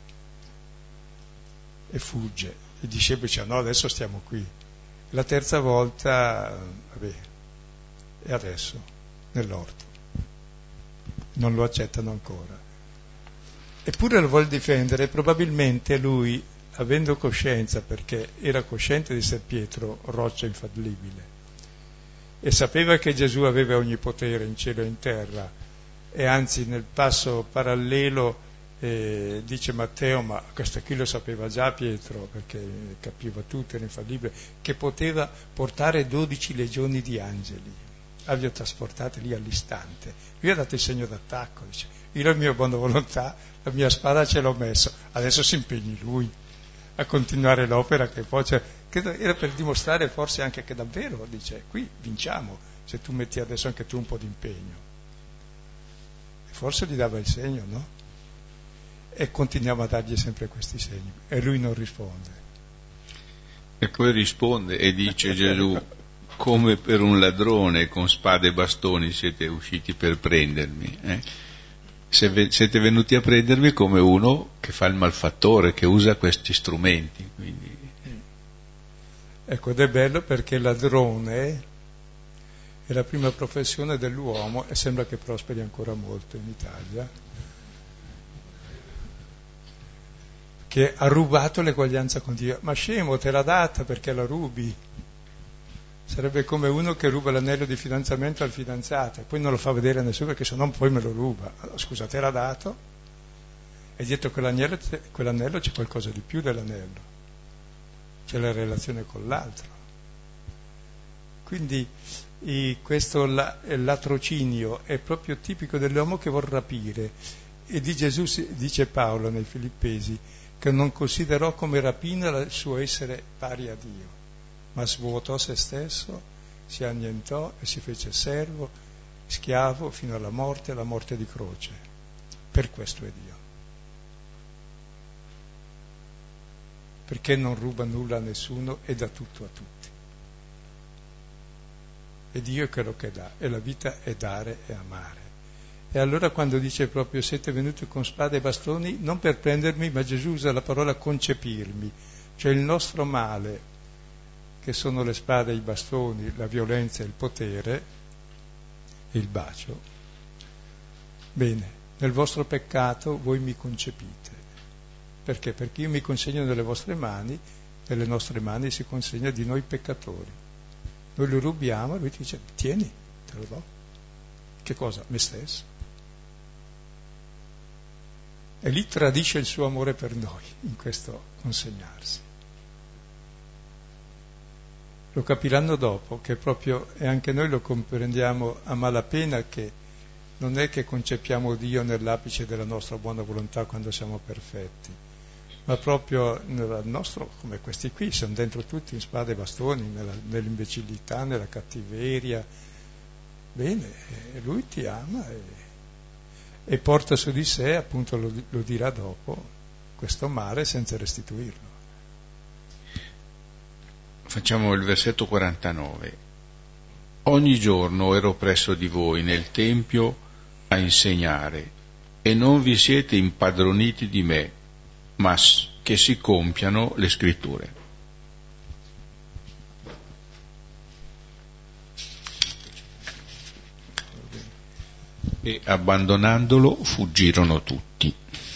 e fugge. I discepoli dicono no, adesso stiamo qui. La terza volta, vabbè, e adesso, nell'orto. Non lo accettano ancora. Eppure lo vuole difendere, probabilmente lui, avendo coscienza, perché era cosciente di essere Pietro, roccia infallibile, e sapeva che Gesù aveva ogni potere in cielo e in terra, e anzi nel passo parallelo eh, dice Matteo, ma questo qui lo sapeva già Pietro, perché capiva tutto, era infallibile, che poteva portare dodici legioni di angeli, abbia trasportate lì all'istante. Lui ha dato il segno d'attacco, dice, io la mia buona volontà, la mia spada ce l'ho messo, adesso si impegni lui a continuare l'opera, che poi c'è, che era per dimostrare forse anche che davvero, dice, qui vinciamo se tu metti adesso anche tu un po' di impegno. E forse gli dava il segno, no? E continuiamo a dargli sempre questi segni e lui non risponde. E poi risponde e dice Gesù, come per un ladrone con spade e bastoni siete usciti per prendermi, eh? Se ve- siete venuti a prendermi come uno che fa il malfattore, che usa questi strumenti. Quindi... Ecco, ed è bello perché il ladrone è la prima professione dell'uomo e sembra che prosperi ancora molto in Italia, che ha rubato l'eguaglianza con Dio. Ma scemo, te l'ha data perché la rubi. Sarebbe come uno che ruba l'anello di fidanzamento al fidanzato e poi non lo fa vedere a nessuno perché se no poi me lo ruba. Allora, scusa, te l'ha dato e dietro quell'anello, quell'anello c'è qualcosa di più dell'anello, c'è la relazione con l'altro. Quindi i, questo la, latrocinio è proprio tipico dell'uomo che vuol rapire, e di Gesù dice Paolo nei Filippesi che non considerò come rapina il suo essere pari a Dio, ma svuotò se stesso, si annientò e si fece servo, schiavo fino alla morte, la morte di croce. Per questo è Dio. Perché non ruba nulla a nessuno e dà tutto a tutti. e Dio è quello che dà, e la vita è dare e amare. E allora quando dice proprio siete venuti con spade e bastoni, non per prendermi, ma Gesù usa la parola concepirmi, cioè il nostro male, che sono le spade e i bastoni, la violenza e il potere, e il bacio. Bene, nel vostro peccato voi mi concepite. Perché? Perché io mi consegno nelle vostre mani, nelle nostre mani si consegna di noi peccatori. Noi lo rubiamo e lui ti dice, tieni, te lo do. Che cosa? Me stesso. E lì tradisce il suo amore per noi, in questo consegnarsi. Lo capiranno dopo, che proprio, e anche noi lo comprendiamo a malapena, che non è che concepiamo Dio nell'apice della nostra buona volontà quando siamo perfetti, ma proprio nel nostro, come questi qui, sono dentro tutti in spade e bastoni, nella, nell'imbecillità, nella cattiveria. Bene, e lui ti ama e, e porta su di sé, appunto lo, lo dirà dopo, questo male senza restituirlo. Facciamo il versetto quarantanove. Ogni giorno ero presso di voi nel Tempio a insegnare, e non vi siete impadroniti di me, ma che si compiano le scritture. E abbandonandolo fuggirono tutti.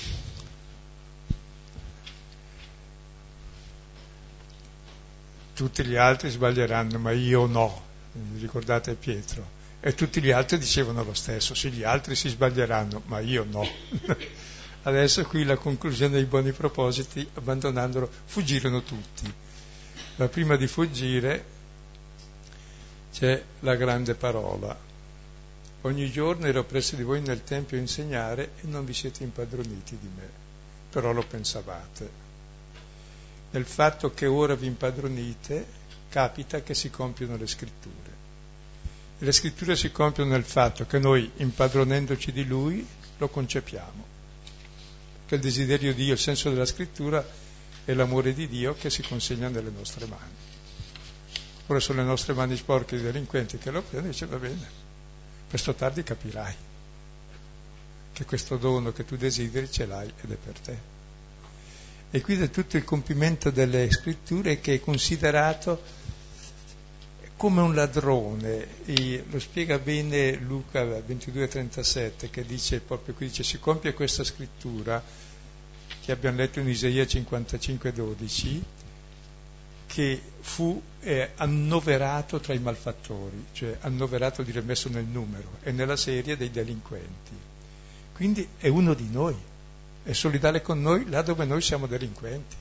Tutti gli altri sbaglieranno, ma io no. Ricordate Pietro? E tutti gli altri dicevano lo stesso, sì, gli altri si sbaglieranno, ma io no. Adesso qui la conclusione dei buoni propositi, abbandonandolo, fuggirono tutti. Ma prima di fuggire c'è la grande parola. Ogni giorno ero presso di voi nel Tempio a insegnare e non vi siete impadroniti di me, però lo pensavate. Nel fatto che ora vi impadronite, capita che si compiono le scritture. E le scritture si compiono nel fatto che noi, impadronendoci di Lui, lo concepiamo. Che il desiderio di Dio, il senso della scrittura, è l'amore di Dio che si consegna nelle nostre mani. Ora sono le nostre mani sporche di delinquenti che lo prendono e dice va bene, presto o tardi capirai che questo dono che tu desideri ce l'hai ed è per te. E qui è tutto il compimento delle scritture che è considerato come un ladrone. E lo spiega bene Luca ventidue trentasette, che dice proprio qui, dice si compie questa scrittura che abbiamo letto in Isaia cinquantacinque dodici, che fu eh, annoverato tra i malfattori, cioè annoverato, dire messo nel numero, e nella serie dei delinquenti. Quindi è uno di noi, è solidale con noi là dove noi siamo delinquenti.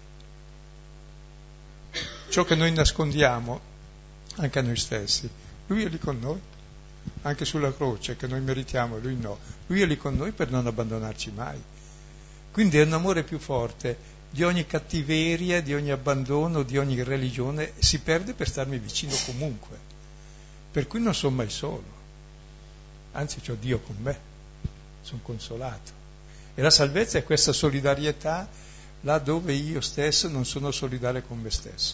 Ciò che noi nascondiamo anche a noi stessi, lui è lì con noi, anche sulla croce che noi meritiamo, lui no, lui è lì con noi per non abbandonarci mai. Quindi è un amore più forte di ogni cattiveria, di ogni abbandono, di ogni religione, si perde per starmi vicino comunque, per cui non sono mai solo, anzi c'ho Dio con me, sono consolato. E la salvezza è questa solidarietà là dove io stesso non sono solidale con me stesso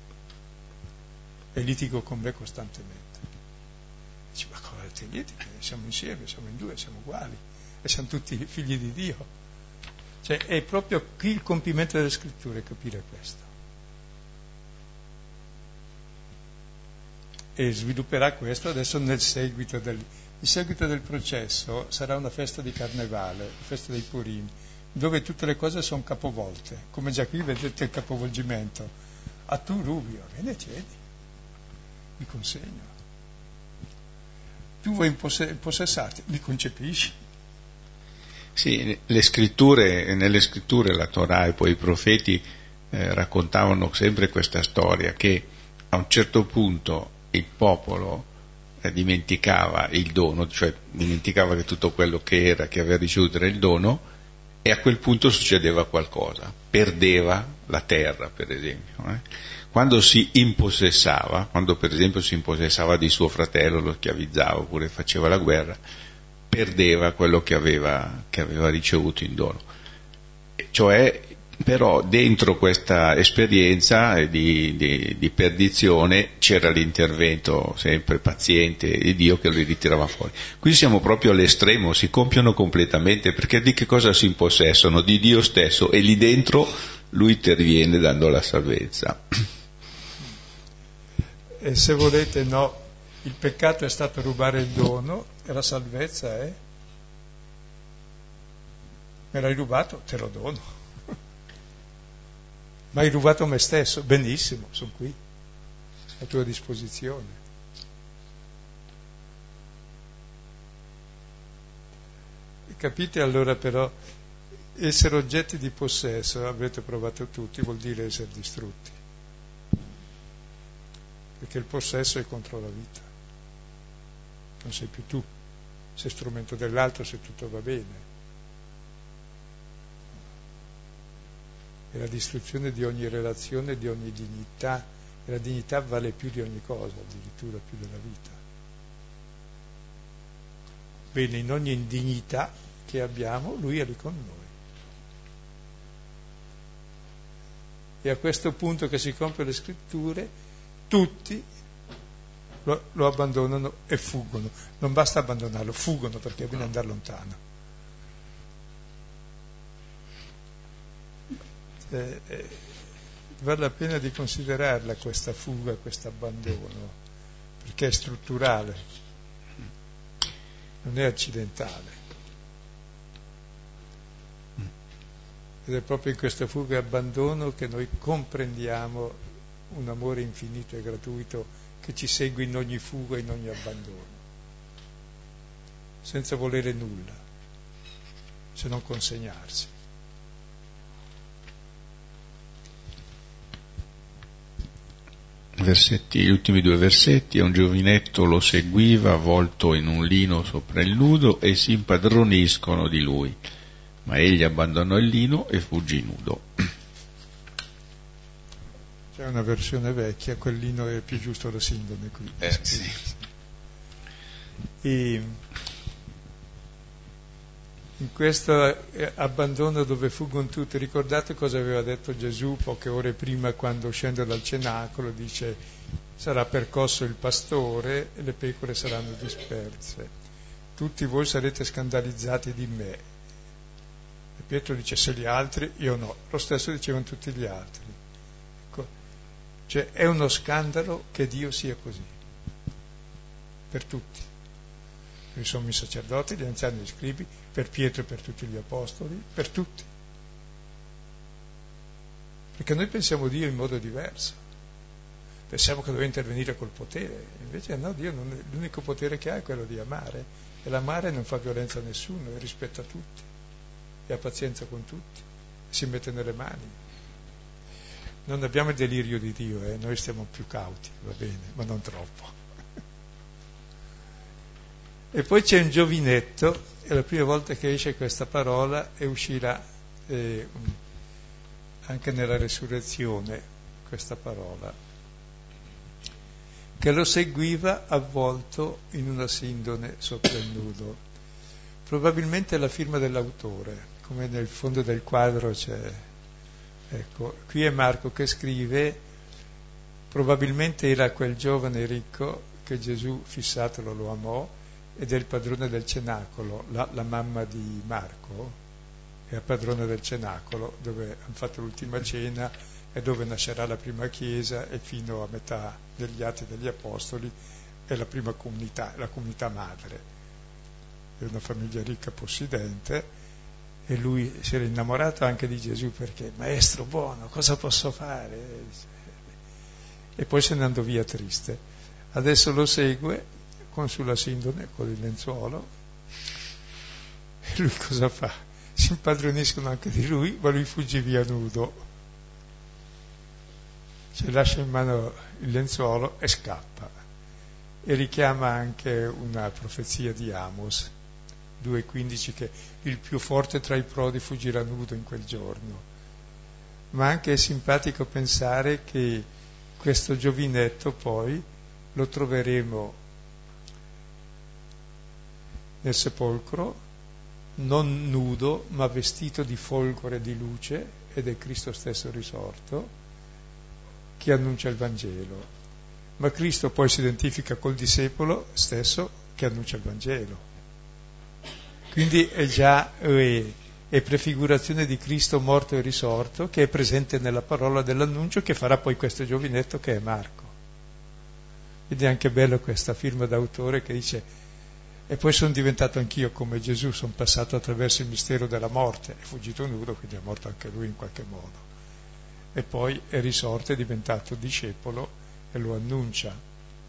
e litigo con me costantemente. Dici, ma come te litighi? Siamo insieme, siamo in due, siamo uguali e siamo tutti figli di Dio. Cioè è proprio qui il compimento delle scritture, capire questo. E svilupperà questo adesso nel seguito del... Il seguito del processo sarà una festa di carnevale, la festa dei Purim, dove tutte le cose sono capovolte, come già qui vedete il capovolgimento. A tu rubi, vieni e tieni, mi consegno. Tu vuoi impossessarti, mi concepisci. Sì, le scritture, nelle scritture la Torah e poi i profeti eh, raccontavano sempre questa storia, che a un certo punto il popolo dimenticava il dono, cioè dimenticava che tutto quello che era, che aveva ricevuto era il dono, e a quel punto succedeva qualcosa, perdeva la terra per esempio. Eh? Quando si impossessava, quando per esempio si impossessava di suo fratello, lo schiavizzava oppure faceva la guerra, perdeva quello che aveva, che aveva ricevuto in dono. Cioè Però dentro questa esperienza di, di, di perdizione c'era l'intervento sempre paziente di Dio che li ritirava fuori. Qui siamo proprio all'estremo, si compiono completamente, perché di che cosa si impossessano? Di Dio stesso, e lì dentro lui interviene dando la salvezza. E se volete, no, il peccato è stato rubare il dono e la salvezza è: me l'hai rubato, te lo dono. Ma hai rubato me stesso, benissimo, sono qui, a tua disposizione. E capite allora però, essere oggetti di possesso, avrete provato tutti, vuol dire essere distrutti. Perché il possesso è contro la vita. Non sei più tu, sei strumento dell'altro se tutto va bene. È la distruzione di ogni relazione, di ogni dignità, e la dignità vale più di ogni cosa, addirittura più della vita. Bene, in ogni indignità che abbiamo, lui è lì con noi. E a questo punto che si compiono le scritture, tutti lo, lo abbandonano e fuggono. Non basta abbandonarlo, fuggono perché bisogna andare lontano. Eh, eh, vale la pena di considerarla questa fuga, questo abbandono, perché è strutturale, non è accidentale. Ed è proprio in questa fuga e abbandono che noi comprendiamo un amore infinito e gratuito che ci segue in ogni fuga e in ogni abbandono, senza volere nulla, se non consegnarsi. Versetti, gli ultimi due versetti: e un giovinetto lo seguiva avvolto in un lino sopra il nudo, e si impadroniscono di lui, ma egli abbandonò il lino e fuggì nudo. C'è una versione vecchia, quel lino è più giusto la sindone qui. Eh, sì. E in questo abbandono dove fuggono tutti, ricordate cosa aveva detto Gesù poche ore prima, quando scende dal cenacolo, dice: sarà percosso il pastore e le pecore saranno disperse, tutti voi sarete scandalizzati di me. E Pietro dice: se gli altri, io no. Lo stesso dicevano tutti gli altri. Ecco, cioè è uno scandalo che Dio sia così per tutti, per i sommi sacerdoti, gli anziani e gli scribi, per Pietro e per tutti gli apostoli, per tutti. Perché noi pensiamo Dio in modo diverso, pensiamo che deve intervenire col potere, invece no, Dio non è, l'unico potere che ha è quello di amare, e l'amare non fa violenza a nessuno, e rispetta tutti, e ha pazienza con tutti, e si mette nelle mani. Non abbiamo il delirio di Dio, eh? Noi stiamo più cauti, va bene, ma non troppo. E poi c'è un giovinetto, è la prima volta che esce questa parola, e uscirà eh, anche nella resurrezione questa parola, che lo seguiva avvolto in una sindone sopra il nudo. Probabilmente è la firma dell'autore, come nel fondo del quadro c'è. Ecco, qui è Marco che scrive: probabilmente era quel giovane ricco che Gesù, fissatolo, lo amò, ed è il padrone del cenacolo. La, la mamma di Marco è la padrona del cenacolo, dove hanno fatto l'ultima cena e dove nascerà la prima chiesa, e fino a metà degli Atti degli Apostoli è la prima comunità, la comunità madre. È una famiglia ricca, possidente, e lui si era innamorato anche di Gesù, perché maestro buono, cosa posso fare? E poi se ne andò via triste. Adesso lo segue con sulla sindone, con il lenzuolo, e lui cosa fa? Si impadroniscono anche di lui, ma lui fugge via nudo, cioè lascia in mano il lenzuolo e scappa. E richiama anche una profezia di Amos due quindici, che il più forte tra i prodi fuggirà nudo in quel giorno. Ma anche è simpatico pensare che questo giovinetto poi lo troveremo nel sepolcro, non nudo, ma vestito di folgore di luce, ed è Cristo stesso risorto, che annuncia il Vangelo. Ma Cristo poi si identifica col discepolo stesso che annuncia il Vangelo. Quindi è già è, è prefigurazione di Cristo morto e risorto, che è presente nella parola dell'annuncio, che farà poi questo giovinetto che è Marco. Ed è anche bello questa firma d'autore che dice: e poi sono diventato anch'io come Gesù, sono passato attraverso il mistero della morte, è fuggito nudo, quindi è morto anche lui in qualche modo, e poi è risorto, è diventato discepolo e lo annuncia.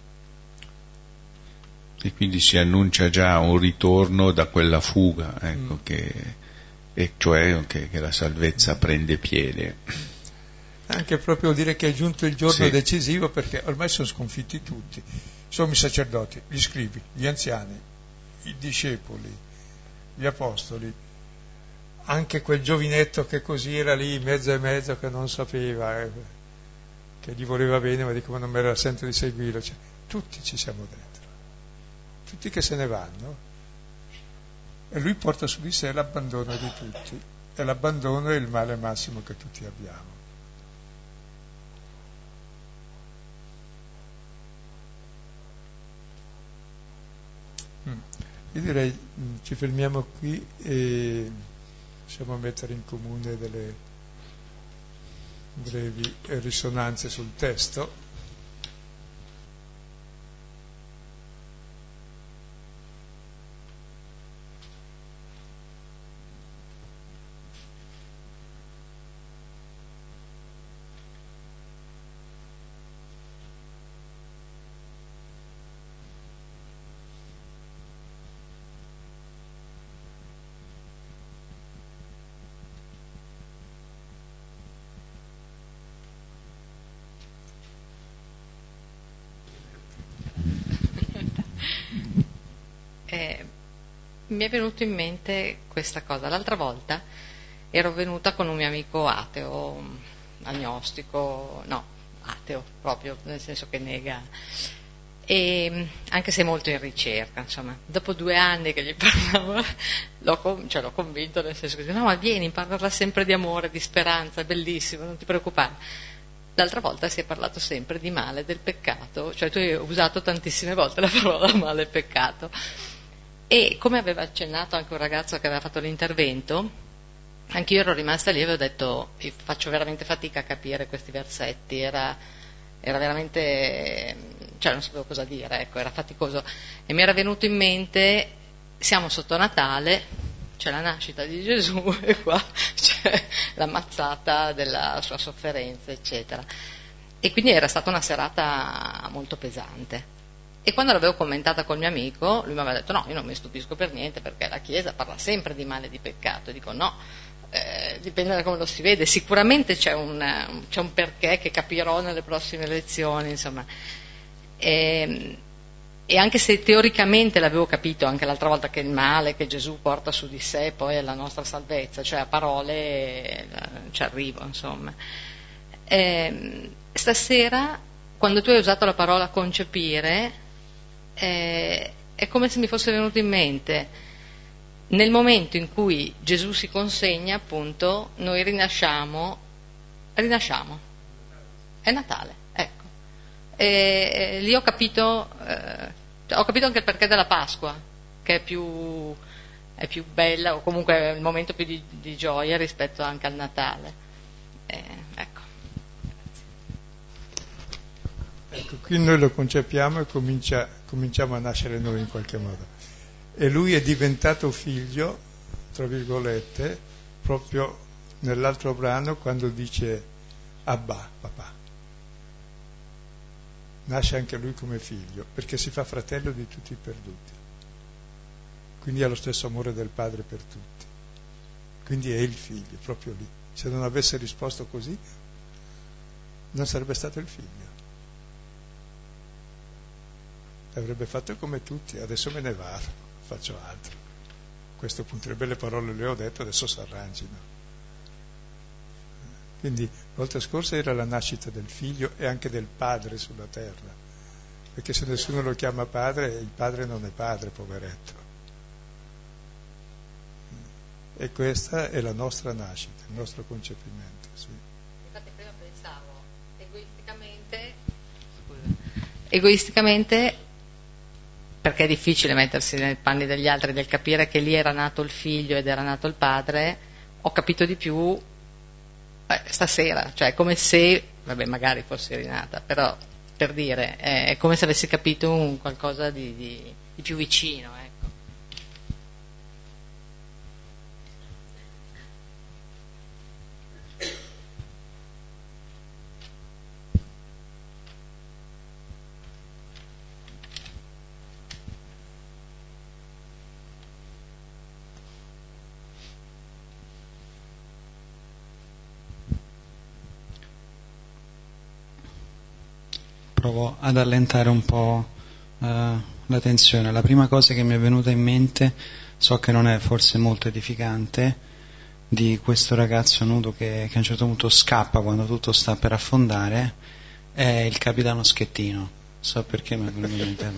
E quindi si annuncia già un ritorno da quella fuga, ecco, mm. che, e cioè che, che la salvezza mm. prende piede. Anche proprio dire che è giunto il giorno sì. decisivo, perché ormai sono sconfitti tutti, sono i sacerdoti, gli scribi, gli anziani, i discepoli, gli apostoli, anche quel giovinetto che così era lì mezzo e mezzo, che non sapeva, eh, che gli voleva bene, ma dico, ma non mi era sento di seguirlo, cioè, tutti ci siamo dentro, tutti che se ne vanno, e lui porta su di sé l'abbandono di tutti, e l'abbandono è il male massimo che tutti abbiamo. Io direi ci fermiamo qui e possiamo mettere in comune delle brevi risonanze sul testo. Eh, mi è venuto in mente questa cosa. L'altra volta ero venuta con un mio amico ateo, agnostico, no, ateo proprio, nel senso che nega, e anche se molto in ricerca, insomma. Dopo due anni che gli parlavo, l'ho, cioè, l'ho convinto, nel senso che no, ma vieni, parlerà sempre di amore, di speranza, è bellissimo, non ti preoccupare. L'altra volta si è parlato sempre di male, del peccato, cioè tu hai usato tantissime volte la parola male e peccato. E come aveva accennato anche un ragazzo che aveva fatto l'intervento, anch'io ero rimasta lì e avevo detto, faccio veramente fatica a capire questi versetti, era, era veramente, cioè non sapevo cosa dire, ecco, era faticoso. E mi era venuto in mente, siamo sotto Natale, c'è la nascita di Gesù e qua c'è la mazzata della sua sofferenza, eccetera. E quindi era stata una serata molto pesante. E quando l'avevo commentata col mio amico, lui mi aveva detto no, io non mi stupisco per niente, perché la Chiesa parla sempre di male e di peccato. Dico no, eh, dipende da come lo si vede, sicuramente c'è un, c'è un perché che capirò nelle prossime lezioni, insomma. E, e anche se teoricamente l'avevo capito anche l'altra volta, che il male che Gesù porta su di sé poi è la nostra salvezza, cioè a parole eh, ci arrivo, insomma. E, stasera, quando tu hai usato la parola concepire, Eh, è come se mi fosse venuto in mente, nel momento in cui Gesù si consegna, appunto, noi rinasciamo, rinasciamo, è Natale, ecco. E, e lì ho capito, eh, ho capito anche il perché della Pasqua, che è più, è più bella, o comunque è il momento più di, di gioia rispetto anche al Natale. Eh, ecco. Ecco, qui noi lo concepiamo e comincia, cominciamo a nascere noi in qualche modo. E lui è diventato figlio, tra virgolette, proprio nell'altro brano, quando dice Abba, papà. Nasce anche lui come figlio, perché si fa fratello di tutti i perduti. Quindi ha lo stesso amore del padre per tutti. Quindi è il figlio, proprio lì. Se non avesse risposto così, non sarebbe stato il figlio. Avrebbe fatto come tutti, adesso me ne vado, faccio altro. A questo punto le belle parole le ho detto, adesso si arrangino. Quindi la volta scorsa era la nascita del figlio e anche del padre sulla terra, perché se nessuno lo chiama padre, il padre non è padre, poveretto. E questa è la nostra nascita, il nostro concepimento. Sì. Infatti prima pensavo, egoisticamente, scusa, egoisticamente, perché è difficile mettersi nei panni degli altri, del capire che lì era nato il figlio ed era nato il padre, ho capito di più eh, stasera, cioè come se, vabbè magari fossi rinata, però per dire, è come se avessi capito un qualcosa di, di, di più vicino, ecco. Provo ad allentare un po' uh, la tensione. La prima cosa che mi è venuta in mente, so che non è forse molto edificante, di questo ragazzo nudo che, che a un certo punto scappa quando tutto sta per affondare, è il capitano Schettino. So perché mi è venuto in mente.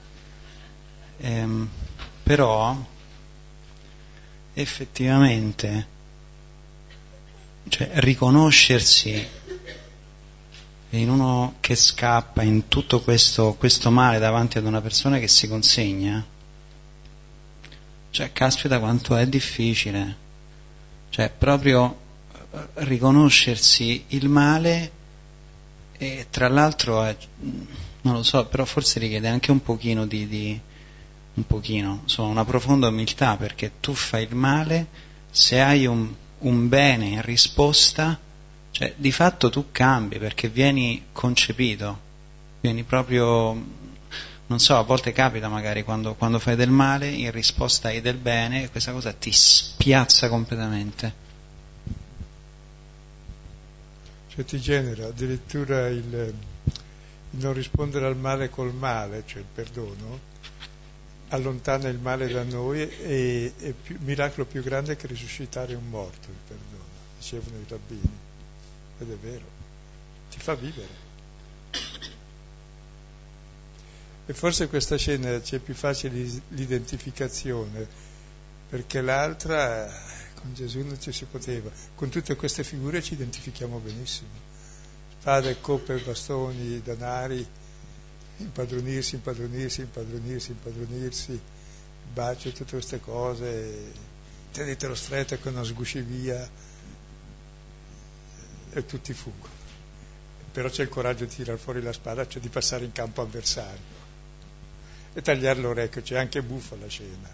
Ehm, però effettivamente, cioè, riconoscersi in uno che scappa, in tutto questo, questo male davanti ad una persona che si consegna, cioè caspita quanto è difficile, cioè proprio riconoscersi il male, e tra l'altro è, non lo so, però forse richiede anche un pochino di, di un pochino, insomma una profonda umiltà, perché tu fai il male, se hai un, un bene in risposta, cioè di fatto tu cambi, perché vieni concepito, vieni proprio, non so, a volte capita magari quando, quando fai del male, in risposta hai del bene, e questa cosa ti spiazza completamente. Cioè ti genera addirittura il, il non rispondere al male col male, cioè il perdono, allontana il male da noi, e è più, miracolo più grande che risuscitare un morto, il perdono, dicevano i rabbini. Ed è vero, ti fa vivere. E forse questa scena c'è più facile l'identificazione, perché l'altra, con Gesù non ci si poteva. Con tutte queste figure ci identifichiamo benissimo. Spade, coppe, bastoni, danari, impadronirsi, impadronirsi, impadronirsi, impadronirsi, bacio, tutte queste cose, tenetelo stretto che non sgusci via, e tutti fuggono. Però c'è il coraggio di tirare fuori la spada, cioè di passare in campo avversario e tagliare l'orecchio. C'è anche buffa la scena.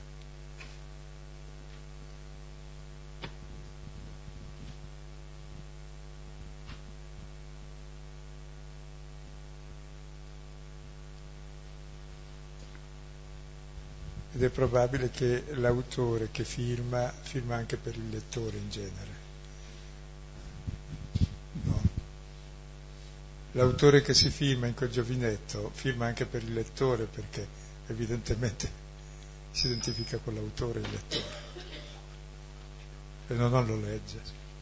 Ed è probabile che l'autore che firma firma anche per il lettore in genere. No. L'autore che si firma in quel giovinetto firma anche per il lettore, perché evidentemente si identifica con l'autore il lettore e non, non lo legge.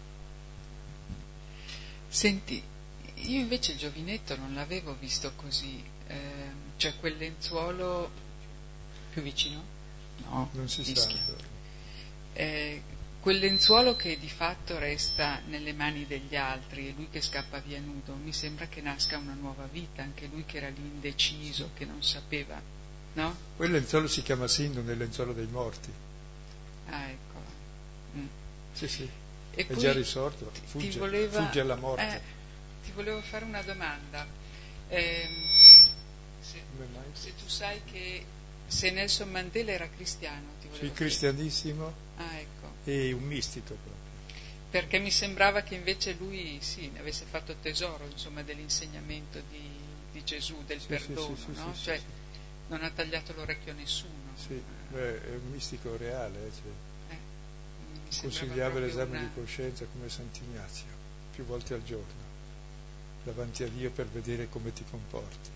Senti, io invece il giovinetto non l'avevo visto così, eh, cioè quel lenzuolo più vicino? No, non si fischia. sa. Eh, quel lenzuolo che di fatto resta nelle mani degli altri e lui che scappa via nudo, mi sembra che nasca una nuova vita, anche lui che era lì indeciso, che non sapeva, no? Quel lenzuolo si chiama Sindone, nel lenzuolo dei morti. Ah, ecco. Mm. Sì, sì, E è poi già risorto, ti- fugge, ti voleva, fugge alla morte. eh, ti volevo fare una domanda. Ehm, se, Come mai? se tu sai che se Nelson Mandela era cristiano, ti volevo Sì, chiedere. cristianissimo Ah, ecco. e un mistico proprio. Perché mi sembrava che invece lui sì, ne avesse fatto tesoro, insomma, dell'insegnamento di, di Gesù, del Sì, perdono, sì, sì, sì, no? sì, Cioè sì. non ha tagliato l'orecchio a nessuno. Sì, beh, è un mistico reale, eh, cioè. Eh, mi sembrava Consigliava proprio l'esame una... di coscienza come Sant'Ignazio, più volte al giorno, davanti a Dio, per vedere come ti comporti.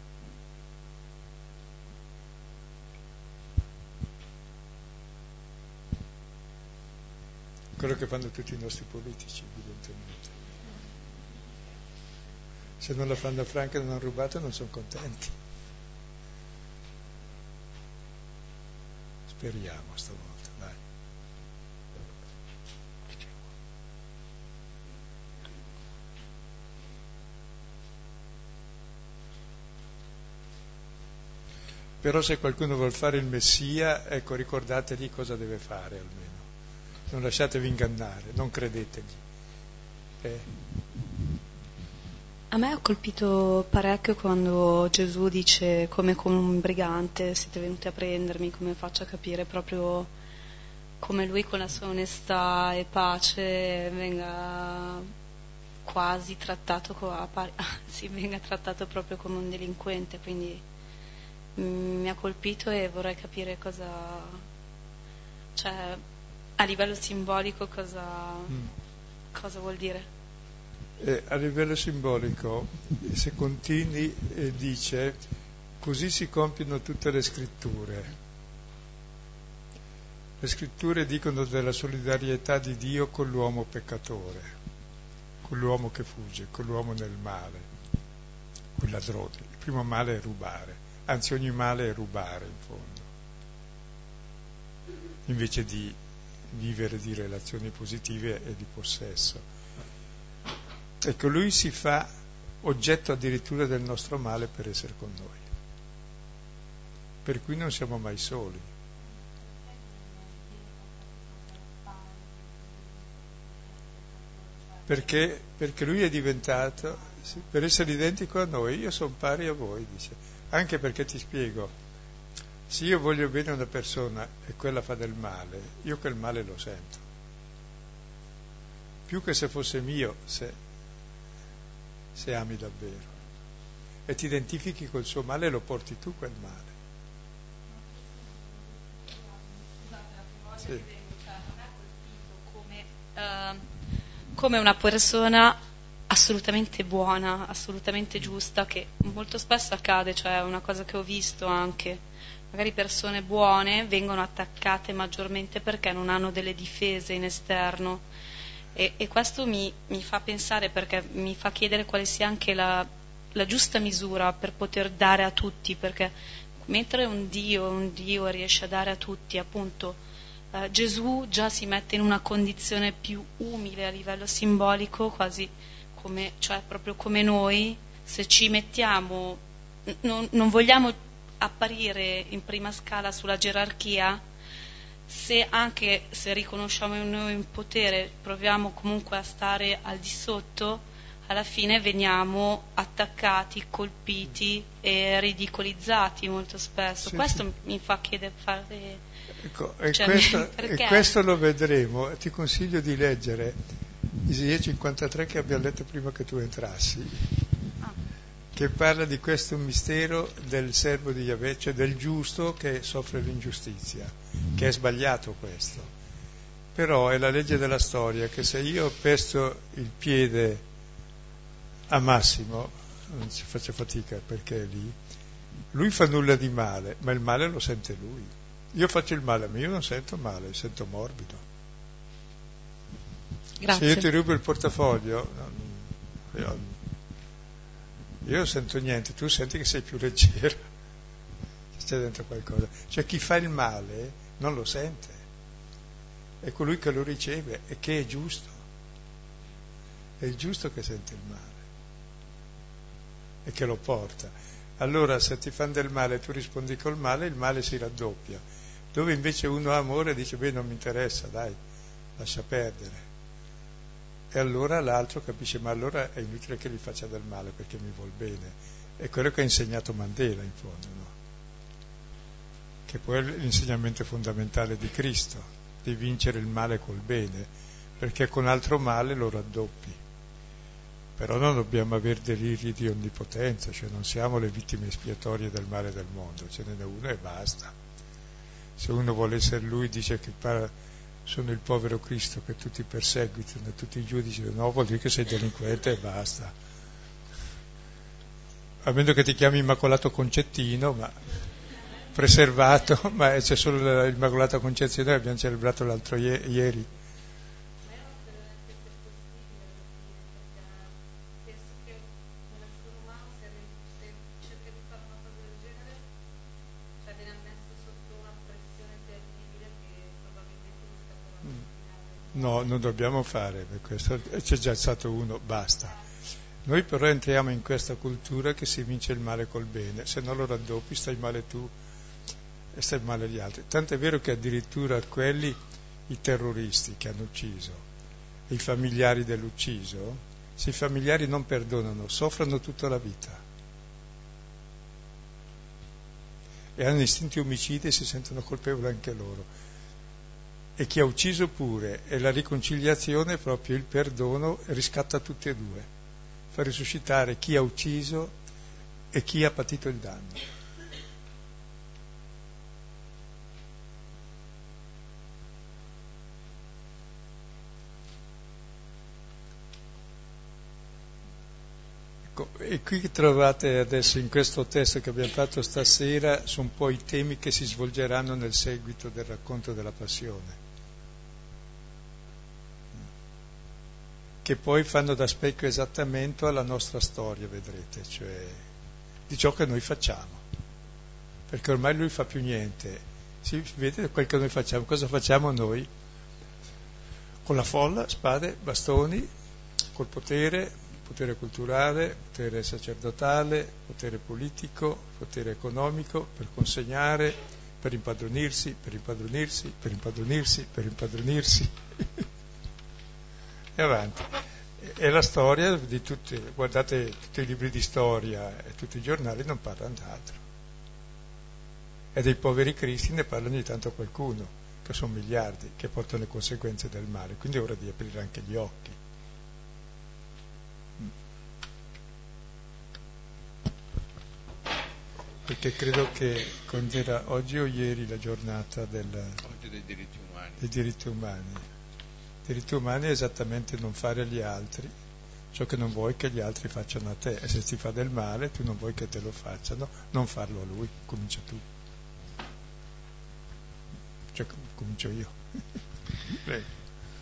Quello che fanno tutti i nostri politici, evidentemente. Se non la fanno franca e non hanno rubato, non sono contenti. Speriamo stavolta, dai. Però se qualcuno vuol fare il Messia, ecco, ricordategli cosa deve fare almeno. Non lasciatevi ingannare, non credetegli. Eh. A me ha colpito parecchio quando Gesù dice come come un brigante siete venuti a prendermi, come faccio a capire proprio come lui con la sua onestà e pace venga quasi trattato co- sì, venga trattato proprio come un delinquente, quindi mh, mi ha colpito e vorrei capire cosa, cioè a livello simbolico cosa, mm. cosa vuol dire. Eh, a livello simbolico, se continui, eh, dice così si compiono tutte le scritture. Le scritture dicono della solidarietà di Dio con l'uomo peccatore, con l'uomo che fugge, con l'uomo nel male, con il ladrone. Il primo male è rubare, anzi ogni male è rubare in fondo, invece di vivere di relazioni positive e di possesso. Ecco, lui si fa oggetto addirittura del nostro male per essere con noi, per cui non siamo mai soli. Perché, perché lui è diventato, per essere identico a noi, io sono pari a voi, dice. Anche perché ti spiego, se io voglio bene a una persona e quella fa del male, io quel male lo sento. Più che se fosse mio, se... se ami davvero e ti identifichi col suo male e lo porti tu quel male. Scusate, la prima volta che vengo, cioè, a me ha colpito come, uh, come una persona assolutamente buona, assolutamente giusta, che molto spesso accade, cioè una cosa che ho visto anche, magari persone buone vengono attaccate maggiormente perché non hanno delle difese in esterno. E, e questo mi, mi fa pensare, perché mi fa chiedere quale sia anche la, la giusta misura per poter dare a tutti, perché mentre un Dio, un Dio riesce a dare a tutti, appunto eh, Gesù già si mette in una condizione più umile a livello simbolico, quasi come, cioè proprio come noi, se ci mettiamo, non, non vogliamo apparire in prima scala sulla gerarchia, se anche se riconosciamo in noi un potere, proviamo comunque a stare al di sotto, alla fine veniamo attaccati, colpiti e ridicolizzati molto spesso. Sì, questo sì. Mi fa chiedere, fare... Ecco, e, cioè, questo, e questo lo vedremo. Ti consiglio di leggere Isaia cinquantatré che abbiamo letto prima che tu entrassi, ah. che parla di questo mistero del servo di Yahweh, cioè del giusto che soffre l'ingiustizia, che è sbagliato questo, però è la legge della storia che se io pesto il piede a Massimo, non ci faccio fatica perché è lì, lui fa nulla di male, ma il male lo sente lui. Io faccio il male, ma io non sento male, sento morbido. Grazie. Se io ti rubo il portafoglio, io, io non sento niente, tu senti che sei più leggero, c'è dentro qualcosa. Cioè chi fa il male non lo sente, è colui che lo riceve e che è giusto, è il giusto che sente il male e che lo porta. Allora se ti fanno del male e tu rispondi col male, il male si raddoppia, dove invece uno ha amore e dice beh, non mi interessa, dai, lascia perdere, e allora l'altro capisce ma allora è inutile che gli faccia del male perché mi vuol bene. È quello che ha insegnato Mandela in fondo, no? Che poi è l'insegnamento fondamentale di Cristo, di vincere il male col bene, perché con altro male lo raddoppi. Però non dobbiamo avere deliri di onnipotenza, cioè non siamo le vittime espiatorie del male del mondo, ce n'è uno e basta. Se uno vuole essere lui, dice che sono il povero Cristo che tutti perseguitano, tutti i giudici, no, vuol dire che sei delinquente e basta. A meno che ti chiami Immacolato Concettino, ma preservato, ma c'è solo l'Immacolata Concezione che abbiamo celebrato l'altro ie- ieri. No, non dobbiamo fare per questo, c'è già stato uno, basta. Noi però entriamo in questa cultura che si vince il male col bene, se non lo raddoppi stai male tu, e stai male agli altri. Tanto è vero che addirittura quelli, i terroristi che hanno ucciso, e i familiari dell'ucciso, se i familiari non perdonano, soffrono tutta la vita. E hanno istinti omicidi e si sentono colpevoli anche loro. E chi ha ucciso pure, e la riconciliazione, proprio il perdono, riscatta tutti e due, fa risuscitare chi ha ucciso e chi ha patito il danno. E qui trovate adesso in questo testo che abbiamo fatto stasera sono un po' i temi che si svolgeranno nel seguito del racconto della Passione, che poi fanno da specchio esattamente alla nostra storia, vedrete, cioè di ciò che noi facciamo, perché ormai lui fa più niente. Si vede quel che noi facciamo. Cosa facciamo noi? Con la folla, spade, bastoni, col potere, potere culturale, potere sacerdotale, potere politico, potere economico, per consegnare, per impadronirsi, per impadronirsi, per impadronirsi, per impadronirsi. E avanti. E la storia di tutti, guardate tutti i libri di storia e tutti i giornali non parlano d'altro. E dei poveri cristi ne parla ogni tanto qualcuno, che sono miliardi, che portano le conseguenze del male. Quindi è ora di aprire anche gli occhi. Perché credo che era oggi o ieri la giornata del, oggi dei diritti umani. dei diritti umani. I diritti umani è esattamente non fare agli altri ciò che non vuoi che gli altri facciano a te, e se ti fa del male tu non vuoi che te lo facciano, non farlo a lui, comincia tu. Cioè comincio io. Prego.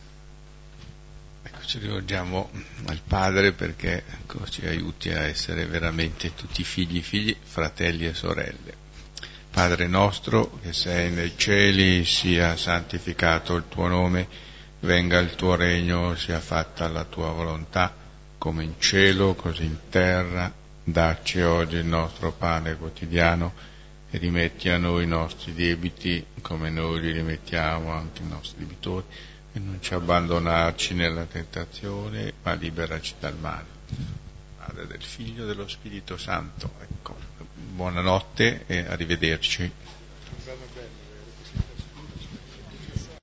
Ecco, ci rivolgiamo al Padre perché ecco, ci aiuti a essere veramente tutti figli, figli, fratelli e sorelle. Padre nostro che sei nei cieli, sia santificato il tuo nome, venga il tuo regno, sia fatta la tua volontà, come in cielo, così in terra. Dacci oggi il nostro pane quotidiano e rimetti a noi i nostri debiti, come noi li rimettiamo anche ai nostri debitori. E non ci abbandonarci nella tentazione, ma liberaci dal male. Padre, del Figlio e dello Spirito Santo. Ecco, buonanotte e arrivederci.